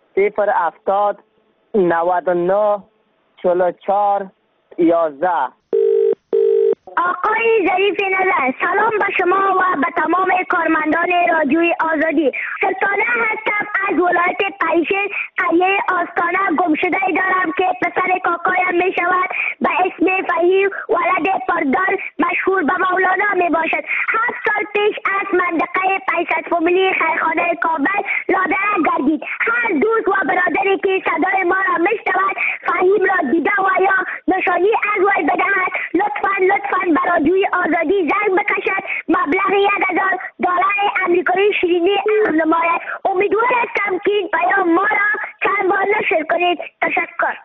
070 99 44 11. آقای ظریف نظر، سلام به شما و به تمام کارمندان رادیوی آزادی. سلطانه هستم از ولایت قیشین، قریه آستانه. گمشده دارم که پسر کاکایم می شود به اسم فهیم ولد پردار، مشهور به مولانا می باشد. 7 سال پیش از منطقه 500 فامیلی خیرخانه کابل لادرک گردید. هر دوست و برادری که صدای ما را می شود فهیم را دیده و یا نشانی از وی بدهد، لطفاً به رادیوی آزادی زنگ بکشد. مبلغ $1000 آمریکایی شیرینی نماید. امیدوار هستم که این پیام ما را چند بار نشر کنید. تشکر.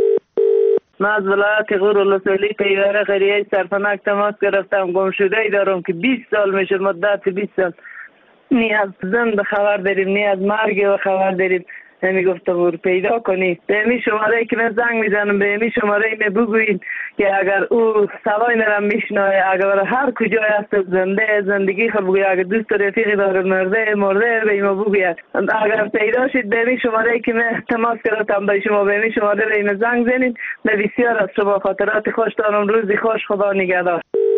من از ولایت غور ولسوالی پیوره قریه سرفنک تماس گرفتم. گمشده ای دارم که 20 سال میشه، مدت 20 سال نی از زنده خبر داریم نی از مرگ و خبر داریم. نمی گفته بود پیدا کنید. به امی شماره که من زنگ میزنم، به امی شماره می بگویید که اگر او سوای نرم میشنوه، اگر هر کجای هست زندگی خود بگوید، اگر دوست رفیقی داره مرده به ایما بگوید. اگر پیدا شد به امی شماره که من تماس گرفتم به شما، به امی شماره به زنگ زنید. من بسیار از شما خاطرات خوش دارم. روزی خوش، خدا نگهدار.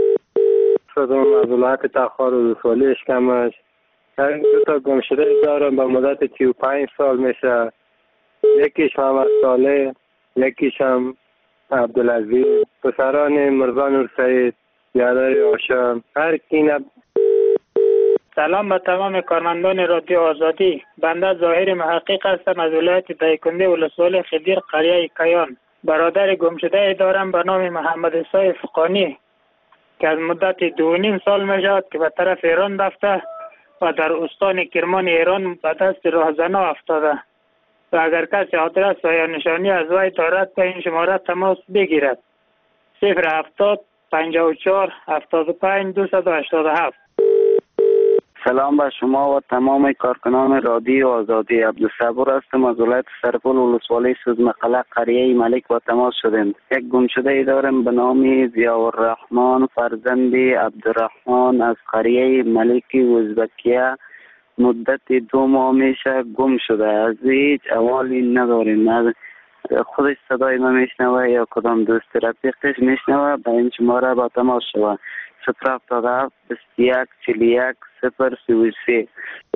شدم از ولایت تخار و ولسوالی اشکمش. من 2 تا گمشده دارم به مدت 35 سال میشه. یکیش محمد صالح، یکیش هم عبدالعزیز. پسران مرزا نور سعید، یادای آشام. هر کی سلام به تمام کارمندان رادیو آزادی. بنده ظاهر محقق هستم از ولایت دایکنده ولسوالی خدیر قریه کیان. برادر گمشده دارم به نام محمد عیسی فقانی که از مدت 2.5 سال میشد که به طرف ایران رفته و در استان کرمان ایران به دست راهزنا افتاده و اگر کسی آدرس و یا نشانی از وی دارد به این شماره تماس بگیرد. 070 54 75 287. سلام به شما و تمام کارکنان رادیو آزادی. عبدالصبور هستم از ولایت سرپل ولسوالی سوزمقله قریه ملک با تماس شدیم. یک گمشده ای دارم به نام ضیاءالرحمن فرزند عبدالرحمن از قریه ملک ازبکیه. مدت 2 ماه میشه گم شده. از هیچ احوالی نداریم. خودش صدای ما میشنوه یا کدام دوست رفیقش میشنوه به این شماره با تماس شود. 077 21 41 033.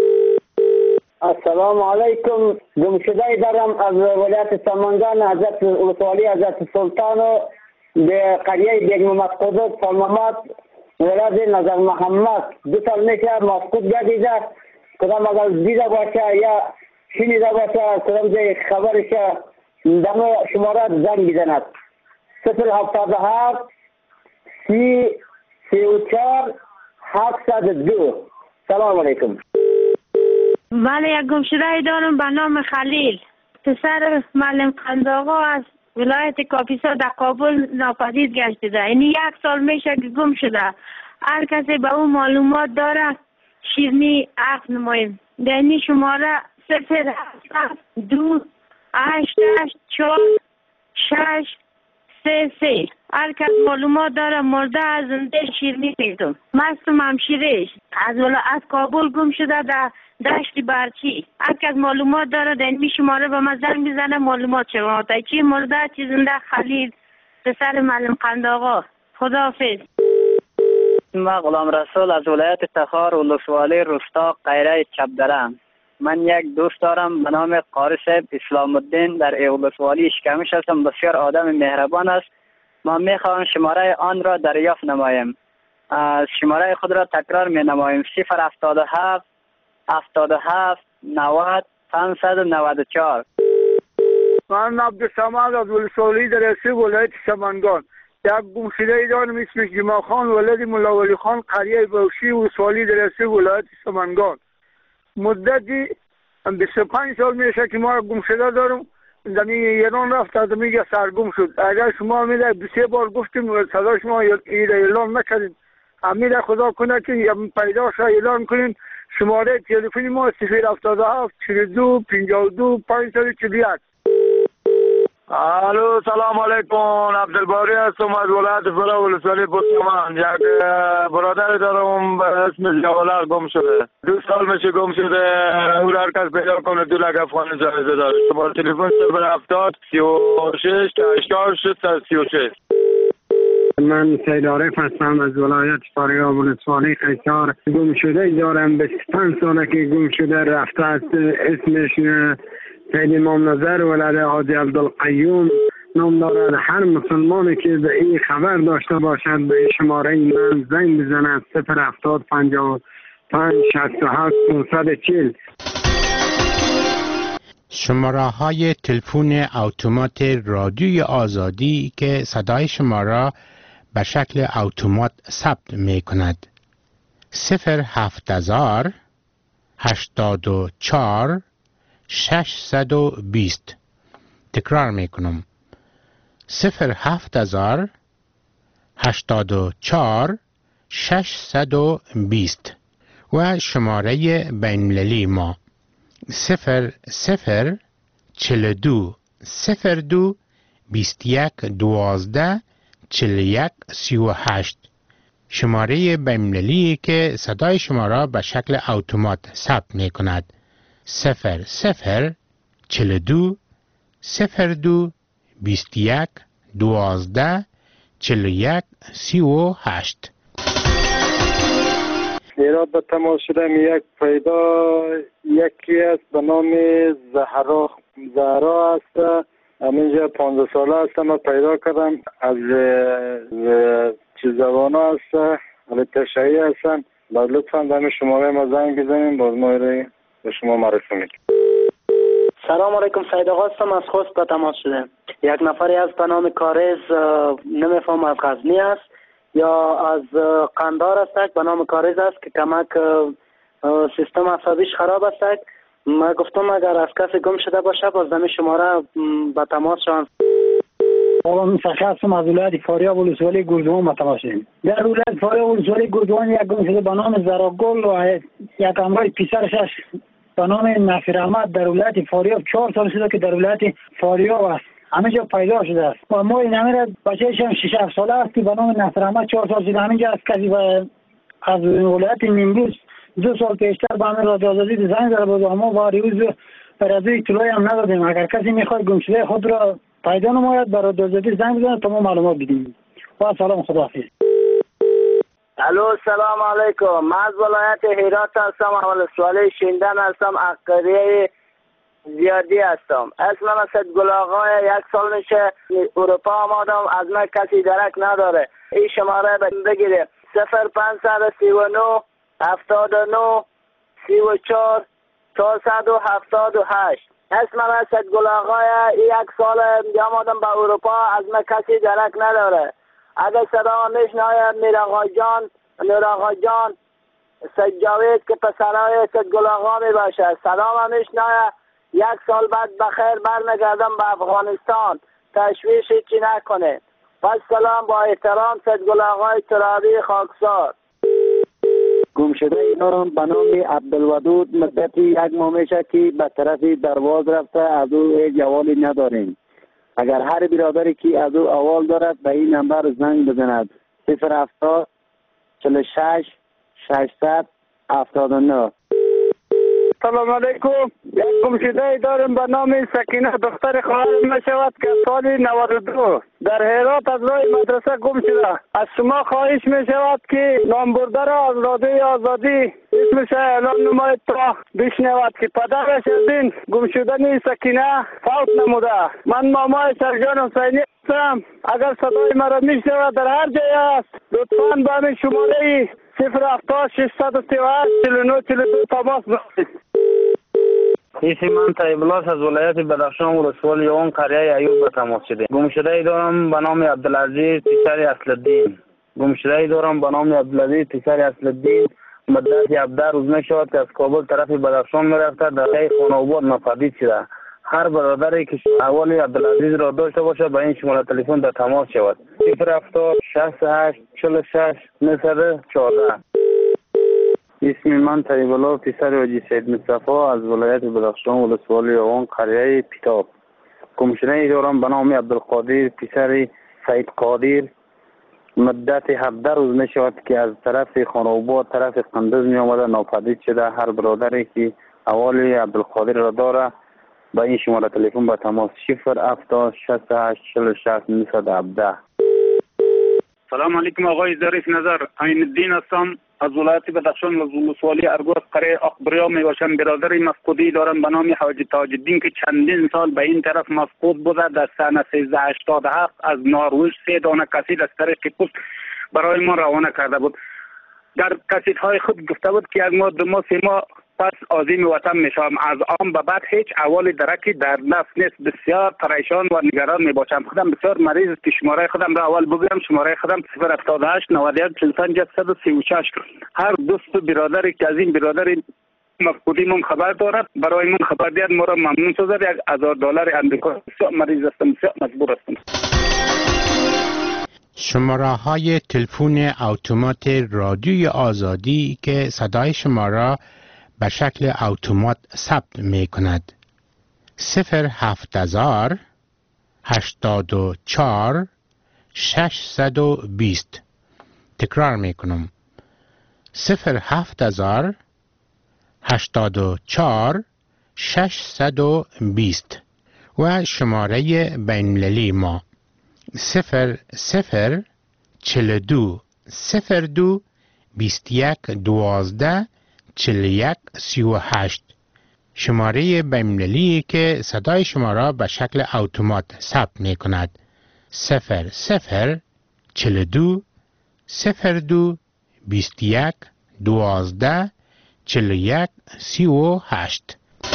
السلام علیکم. گمشده دارم از ولایت سمنگان، حضرت ولسوالی حضرت سلطان به قریه بیگ محمد قدس سلمامات ولد نظر محمد. 2 سال میشه مفقود گردیده. کدام اگر دیده باشه یا شنیده باشه کدام جای خبرشه دم شماره زنگ بزند. 077 34 702. سلام علیکم. بله، یک گمشده دارم به نام خلیل، پسر معلم قنداغا از ولایت کاپیسا در کابل ناپدید گشته. یعنی 1 سال میشه که گم شده. هر کسی به اون معلومات داره شیرنی عقد نماییم. در این شماره 072 884 633. هر کس معلومات داره مرده از زنده شیرنی پیدم. مستم همشیرش از کابل گم شده در دشت برچی. هر کس معلومات داره در این شماره به من زنگ بزنه معلومات شما تا چی مرده چی زنده. خلیل پسر معلم قنداغا. خداحافظ. من غلام رسول از ولایت تخار ولسوالی روستا قیره چپدره. من یک دوست دارم به نام قاری صاحب اسلام الدین در ولسوالی اشکمش هستم. بسیار آدم مهربان است. ما میخواهم شماره آن را دریافت نماییم. شماره خود را تکرار می نماییم. 077 77 90 594. من عبدالصمد از ولسوالی در اسی ولایت سمنگان. یک گمشده ای دارم اسمش جمع خان ولد مولا ولی خان قریه بوشی ولسوالی در اسی ولایت سمنگان. مدتی 25 سال میشه که ما گمشده دارم. زمین ایران رفت از میگه سرگم شد. اگر شما میده 2-3 بار گفتیم صدا شما اعلان نکردید. امید خدا کنه که پیدا شه اعلان کنین. شماره تلفن ما 077 42 52 541. الو سلام علیکم. عبدالباری هستم از ولایت فرا ولسوالی پتمان. یک برادر دارم به اسم جوالر گم شده. 2 سال میشه گم شده. او را هر کس پیدا کنه 2 لک افغانی جایزه داره. شماره تلفن 070 36 86 36. من سید عارف هستم از ولایت فاریاب ولسوالی قیصر. گم شده دارم، 25 ساله که گم شده رفته است. اسمش سید امام نظر ولد حاجی عبدالقیوم نام دارد. هر مسلمانی که به این خبر داشته باشد به شماره من زنگ بزند 070 55 67 540. شماره های تلفن اتومات رادیوی آزادی که صدای شما را به شکل اتومات ثبت می کند 07000 84 620. تکرار می کنم 07000 84 620 و شماره بین‌المللی ما 0042 02 21 12 41 38. شماره بین‌المللی که صدای شما را به شکل اتومات ثبت می کند 0042 02 21 12 41 38. ایراد به تماس شدم یک پیدا یکی است به نام زهرا است. همینجا 15 ساله هستم. من پیدا کردم از چیزوانه است. ولی تشهی هستن. باید لطفا دم شماره ما زنگ بزنیم باز ما به شما معرفی میکنم. سلام علیکم، سید آقا هستم از خوست به تماس شده. یک نفری از به نام کارز نمیفهم از غزنی است یا از قندار است به نام کارز است که کمک سیستم عصبیش خراب است. من گفتم اگر از کسی گم شده باشه باز دم شماره به تماس شوند. آقا من سخی هستم از ولایت فاریاب ولسوالی گردوان به تماس شدیم. در ولایت فاریاب ولسوالی گردوان یک گم شده به نام زراگل و یک امرای پیسرش به نام نصیر احمد در ولایت فاریاب 4 سال شده که در ولایت فاریاب است. همینجا پیدا شده است و ما این همه بچه‌ش هم 6-7 ساله است که به نام نصیر احمد 4 سال شده همینجا از کسی از ولایت نیمروز 2 سال پیشتر به همین رادیو آزادی زنگ زده بود و ما با ریوز رادیو اطلاعی هم ندادیم. اگر کسی میخواد گم شده خود را پیدا نماید برای رادیو آزادی زنگ بزنه تا ما معلومات بدیم. و سلام، خداحافظ. الو سلام علیکم. من از ولایت هرات هستم. اول سوالی شیندن هستم. عقریه زیادی هستم. اسم من اسد گل آقای. 1 سال میشه اروپا آمدم. از من کسی درک نداره. این شماره بگیره 0539 79 34 478. اسم من اسد گل آقای. 1 سال آمدم به اروپا. از من کسی درک نداره. اگر صدا میشنوید میر آقا جان، نور آقا جان، سجاوید که پسرای اسد گل آقا می باشه. سلام میشنوید. 1 سال بعد بخیر برنگردم به افغانستان. تشویشی چی نکنه. پس سلام، با احترام، اسد گل آقای ترابی خاکسار. گم شده اینا به نام عبدالودود مدتی 1 ماه میشه که به طرف درواز رفته. از او هیچ احوالی نداریم. اگر هر برادری که از او احوال دارد به این نمبر زنگ بزند 070 46 679. سلام علیکم. یک گمشده دارم به نام سکینه دختر خواهرم میشود که سال 92 در هرات از راه مدرسه گم شده. از شما خواهش میشود که نام برده را از رادیوی آزادی اسمش اعلام نمایید تا بشنود که پدرش از این گم شدن سکینه فوت نموده. من مامای سرجان حسینی هستم. اگر صدای مرا میشنود در هر جای است لطفاً به همین شماره 070 638 49 42 تماس بگیرید. اسم من طیب الله از ولایت بدخشان ولسوالی اون قریه ایوب به تماس شده. گمشده دارم به نام عبدالعزیز پسر اصلالدین. گمشده دارم به نام عبدالعزیز پسر اصلالدین. مدت 17 روز میشود که از کابل طرف بدخشان میرفته در خانه آباد ناپدید شده. هر برادری که احوال عبدالعزیز را داشته باشه به این شماره تلفن در تماس شود. 070 68 46 914. اسم من طیب الله پسر حاجی سید مصطفی از ولایت بدخشان ولسوالی آوان قریه پیتاب. گمشده دارم به نام عبدالقادر پسر سید قادر. مدت 17 روز می شود که از طرف خانوباد طرف قندز می آمده ناپدید شده. هر برادری که احوال عبدالقادر را داره با این شماره تلفن با تماس 070 68 46 917. سلام علیکم آقای ظریف نظر. عین الدین هستم از ولایت بدخشان، از ولسوالی ارگوز قریه اقبریا می باشم. برادر مفقودی دارم به نام حاجی تاج الدین که چندین سال به این طرف مفقود بوده. در سنه 1387 از ناروژ 3 دانه کسید از طریق پست برای ما روانه کرده بود. در کسیدهای خود گفته بود که یک ماه 2 ماه 3 ماه پس عازم وطن میشم. از آن به بعد هیچ احوال درکی در نفس نیست. بسیار پریشان و نگران می باشم. خودم بسیار مریض است که شماره خودم را اول بگویم. شماره خودم 078 91 45 136. هر دوست و برادری که از این برادر مفقودی من خبر دارد برای من خبر دهد، ما را ممنون سازد. $1000 امریکا. بسیار مریض هستم، بسیار مجبور هستم. شماره های تلفن اتومات رادیوی آزادی که صدای شما را به شکل اتومات ثبت می کند 07000 84 620. تکرار می کنم 07000 84 620 و شماره بین‌المللی ما 0042 02 21 12 41 38. شماره بین‌المللی که صدای شما را به شکل اتومات ثبت می کند 0042 02 21 12 41 38.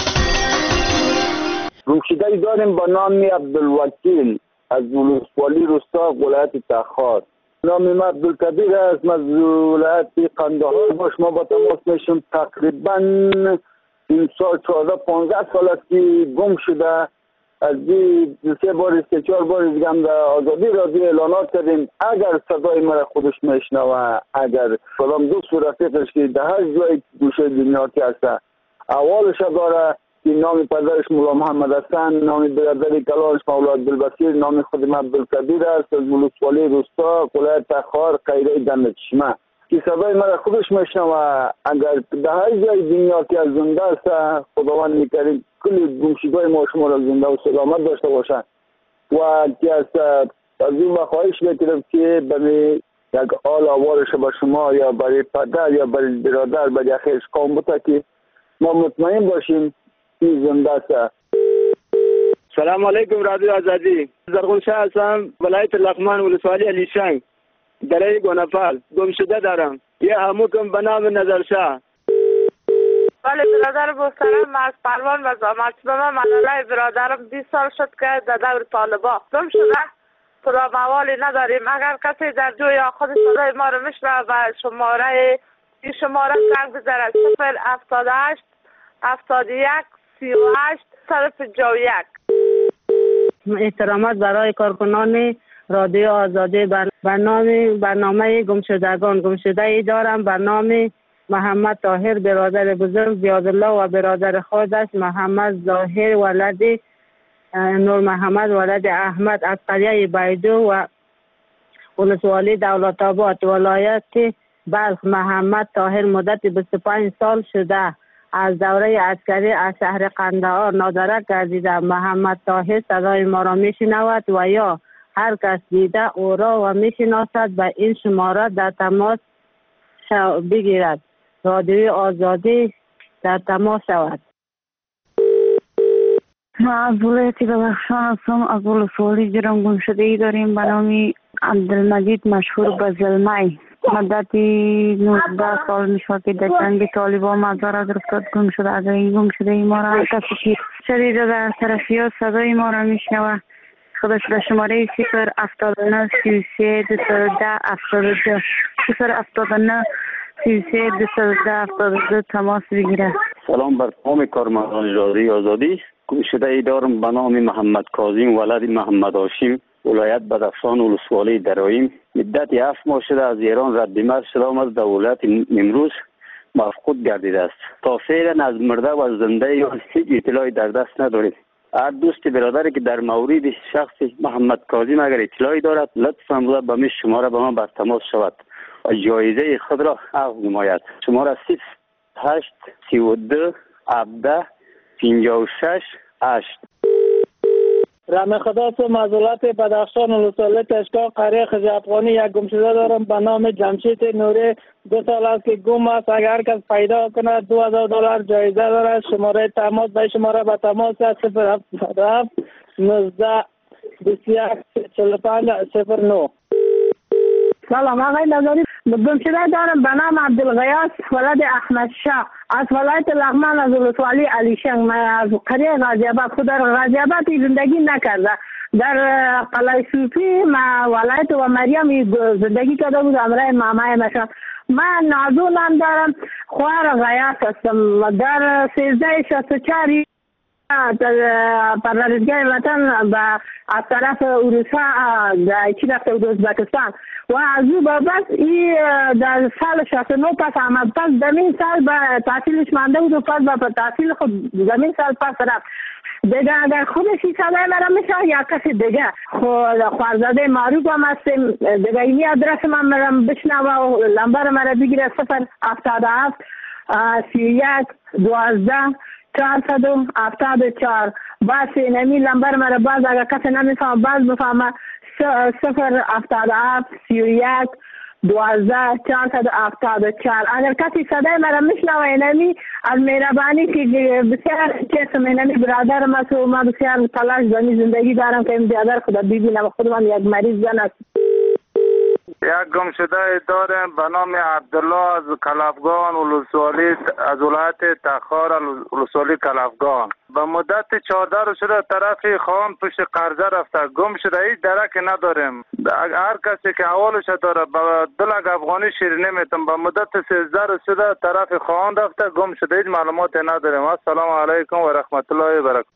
گمشده‌ای داریم با نام عبدالوکیل از ولسوالی رستاق ولایت تخار. نام من عبدالکبیر است. از ولایت قندهار باش ما با تماس میشیم. تقریبا این سال 14-15 سال است که گم شده. از 3 بار 4 بار دیگه هم در آزادی رادیو اعلانات کردیم. اگر صدای مرا خودش میشنوه، اگر کدام دوست و رفیقش که در هر جای گوشه دنیا که هست اولش داره که نام پدرش مولا محمد حسن، نام برادر کلانش مولا عبدالبصیر، نام خود من عبدالکبیر است از ولسوالی رستاق ولایت تخار قیره دندچشمه که صدای مرا خودش میشنوه. اگر در هر جای دنیا که از زنده است خداوند میکریم کلی گمشده‌های ما شما را زنده و سلامت داشته باشند و که از این خواهش میکنم که برای یک آل آوارش به شما یا برای پدر یا برای برادر برای اخیش قوم بوده که ما مطمئن باشیم این زنده است. سلام علیکم رادیو آزادی. زرغونشه هستم، ولایت لقمان ولسوالی علیشنگ دره گونفل. گمشده دارم یه هموکم به نام نظرشاه. بله برادر محترم، از پروان و زامت به من ملالای برادرم 20 سال شد که در دور طالبا گم شده. خدا موالی نداریم. اگر کسی در جوی خود صدای ما رو میشنوه و شماره این شماره زنگ بزنه 078 71 38 151. احترامات برای کارکنان رادیو آزادی. برنامه گمشدگان. گمشده‌ای دارم به نام محمد طاهر برادر بزرگ زیادالله و برادر خودش محمد ظاهر ولد نور محمد ولد احمد از قریه بیدو و ولسوالی دولت آباد ولایت بلخ. محمد طاهر مدت 25 سال شده از دوره عسکری از شهر قندهار نادرک گردیده. محمد طاهر صدای ما را میشنود و یا هر کس دیده او را و میشناسد به این شماره در تماس بگیرد. رادیوی آزادی در تماس شود. ما از ولایت بدخشان هستم، از ولسوالی جرم گمشده‌ای داریم به نام عبدالمجید مشهور به زلمه. مدت 19 سال میشه که در جنگ طالبان مزار از رفتاد گم شده. از این گمشده‌ای ما را کسی که شدید در طرفیات صدای ما را میشنوه خودش به شماره 079 33 210 72 079 33 210 72 تماس بگیره. سلام بر تمام کارمندان رادیو آزادی. گمشده‌ای دارم به نام محمد کاظم ولد محمد هاشم ولایت بدخشان ولسوالی درایم. مدت 7 ماه شده از ایران رد مرز شده آمد در ولایت نیمروز مفقود گردیده است. تا فعلا از مرده و زنده هیچ اطلاعی در دست نداریم. هر دوست برادری که در مورد شخص محمد کاظم اگر اطلاعی دارد لطفاً به می شماره به من بر تماس شود و جایزه خود را عفو نماید. شماره 08 32 17 56 8. رحم خدا سم از ولایت بدخشان ولسوالی تشکا قریه خزی افغانی یک گمشده دارم به نام جمشید نوری. 2 سال است که گم است. اگر کس پیدا کنه $2000 جایزه داره. شماره تماس به شماره به تماس 077 19 21 45 09. سلام آقای نظری، گمشده دارم به نام عبدالغیاث ولد احمد شاه از ولایت لغمان از ولسوالی علیشنگ. من از قریه غازی آباد. خود در غازی آباد زندگی نکرده، در قلعه صوفی ما ولایت و مریم زندگی کرده بود امرای مامای مشا. من نازو نام دارم، خوار غیاث هستم. در 1364 پروردگار وطن از طرف اروسا چی رفته بود ازبکستان و از او بابت در سال 69 پس آمد. پس زمین سال به تحصیلش مانده بود و پس به تحصیل خود زمین سال پس رفت دیگه. اگر خودش این صدای مرا میشه یا کسی دیگه خوارزاده معروف هم هستیم دیگه. اینی ادرس من مرم بشنوه و لمبر مرا بگیره 077 31 12 474. باز اینمی لمبر مرا باز اگر کسی نمیفهم باز بفهمه 077 31 12 474. اگر کسی صدای مرا میشنوه اینمی از مهربانی که بسیار کسم اینمی برادر ما و ما بسیار تلاش دانی زندگی دارم که این برادر خدا ببینم. خود من یک مریض زن است. یک گمشده دارم به نام عبدالله از کلافگان ولسوالی از ولایت تخار ولسوالی کلافگان. به مدت 14 روز شده طرف خان پشت قرضه رفته گم شده. هیچ درکی نداریم. هر کسی که حوالش داره به 2 لک افغانی شیرینی میتم. به مدت 13 روز شده طرف خان رفته گم شده. هیچ معلومات نداریم. السلام علیکم و رحمت الله و برکاته.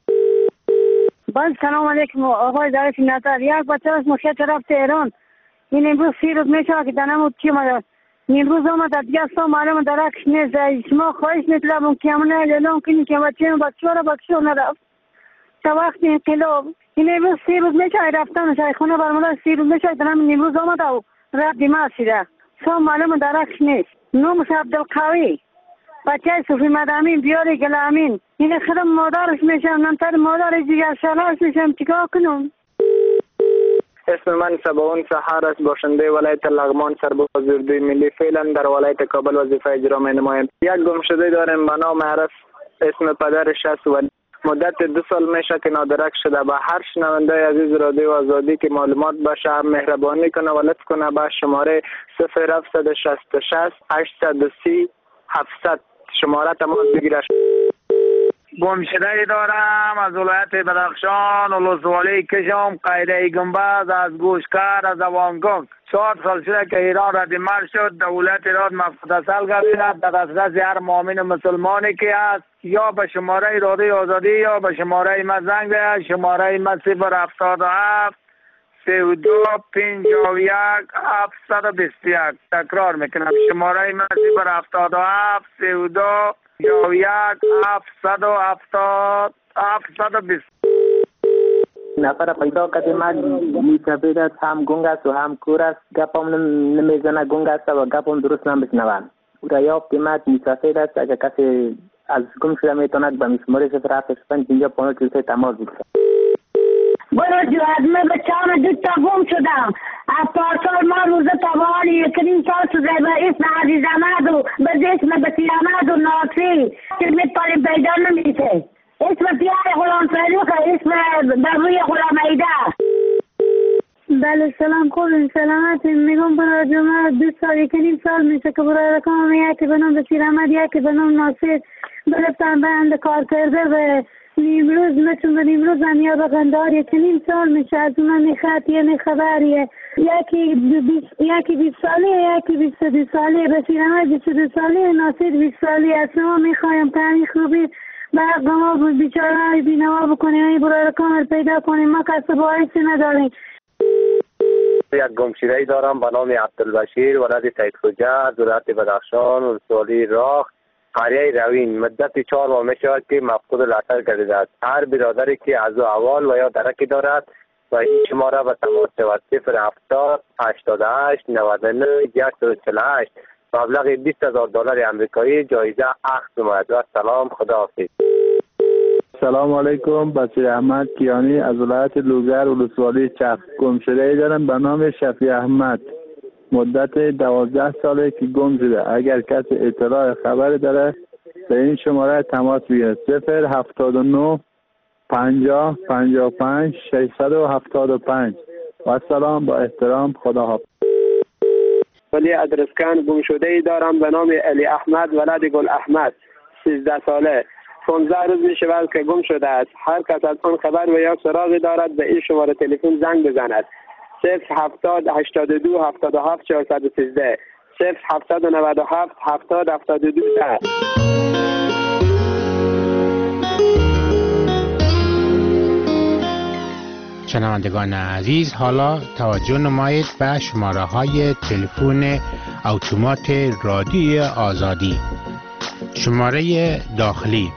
باز سلام علیکم آقای دارش نظر. یک بچه از مخیط طرف تهران این امروز 3 روز میشه که دنمو چی ماده امروز آمد دیگه اصلا معلوم درکش نیست. شما خواهش میطلبم که همونه اعلام کنید که بچه را نرفت تا وقت انقلاب. این امروز 3 روز میشه رفتن شایخونه برمالا 3 روز میشه دنم امروز آمد و رفت دیمار شده. اصلا معلوم درکش نیست. نومش عبدالقوی بچه صوفی مدامین بیاری گلامین. این خودم مادرش میشم نمتر مادرش دیگه شلاش میشم چیکار کنم. اسم من سباون سحر است، باشنده ولایت لغمان، سرباز اردوی ملی. فعلا در ولایت کابل وظیفه اجرا می‌نمایم. یک گمشده داریم به نام عرف، اسم پدرش است ولی مدت 2 سال میشه که نادرک شده. به هر شنونده عزیز رادیو آزادی که معلومات باشه مهربانی کنه و لطف کنه به شماره 0766 830 700 شماره تماس بگیره. گمشده دارم از ولایت بدخشان ولسوالی کشم قیره گنبز از گوشکار از اوانگونگ. 4 سال شده که ایران ردیمال شد. دولت ایران مفتصل گردید در دسترس هر مؤمن مسلمانی که است. یا به شماره رادیو آزادی یا به شماره ما زنگ ده. شماره ما 077 32 51 721. تکرار میکنم شماره ما 077 32 یک 720. نفر پیدا کردیم من می‌سپید است، هم گنگ است و هم کور است. گپم نمیزنه، گنگ است و گپم درست نمیشنوم. او را یافتیم می‌سپید است. اگر کسی از گم شده میتواند به شماره 075 اینجا 5 تماس بگیرد. برو جو از من به چهار دو تا گم شدم. از پارسال ما روزه تباهی یکنیم سال شده به اسم عزیز احمد و به اسم بسیر احمد و ناصری که میتونیم پیدا نمیشه. اسم پیار غلام فروخ، اسم بروی غلام عیده. بله سلام خوبیم سلامت. میگم برای جمعه 2 سال یکنیم سال میشه که برای رقم یکی به نام بسیر احمد یکی به نام ناصر برفتن بند کار کرده و نیمروز مثل به نیمروز هم یا بغندار یکنیم سال میشه از اون میخواد یه خبریه. یکی 20 ساله یکی 22 ساله بسیر احمد 22 ساله ناصر 20 ساله. از ما میخوایم پنی خوبی به حق ما بیچاره های بینوا بکنیم این برای رقم پیدا کنیم. ما کسی باعثی نداریم. یک گمشده دارم به نام عبدالبشیر ولد سید خوجه از ولایت بدخشان ولسوالی راخ قریه روین. مدت 4 ماه می شود که مفقود الاثر گردیده است. هر برادری که از احوال و یا درکی دارد و این شماره به تماس شود 070 88 99 148 مبلغ $20,000 آمریکایی جایزه اخذ نماید. و سلام خداحافظ. سلام علیکم. بشیر احمد کیانی از ولایت لوگر ولسوالی چرخ. گم شده ای دارم به نام شفیع احمد. مدت 12 ساله که گم شده. اگر کسی اطلاع خبر داره به این شماره تماس بگیره. 079 50 55 675. و سلام، با احترام، خدا حافظ. ولی ادرسکن گم شده ای دارم به نام علی احمد ولد گل احمد، 13 ساله. 15 روز می شود که گم شده است. هر کس از آن خبر و یا سراغی دارد به این شماره تلفن زنگ بزند. 070 82 77 413 0797 70 72 10. شنوندگان عزیز، حالا توجه نمایید به شماره های تلفن اتومات رادیوی آزادی. شماره داخلی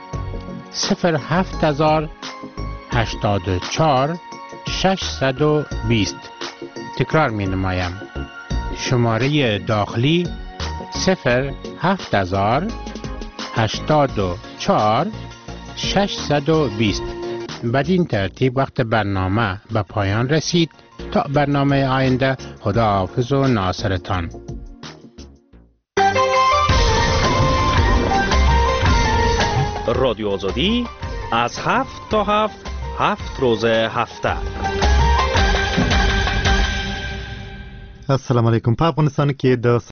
07084 620. تکرار می نمایم. شماره داخلی 07084 620. بدین ترتیب وقت برنامه به پایان رسید. تا برنامه آینده، خدا حافظ و ناصرتان. رادیو آزادی از 7 تا 7 روز هفته. السلام علیکم. په افغانستان کې د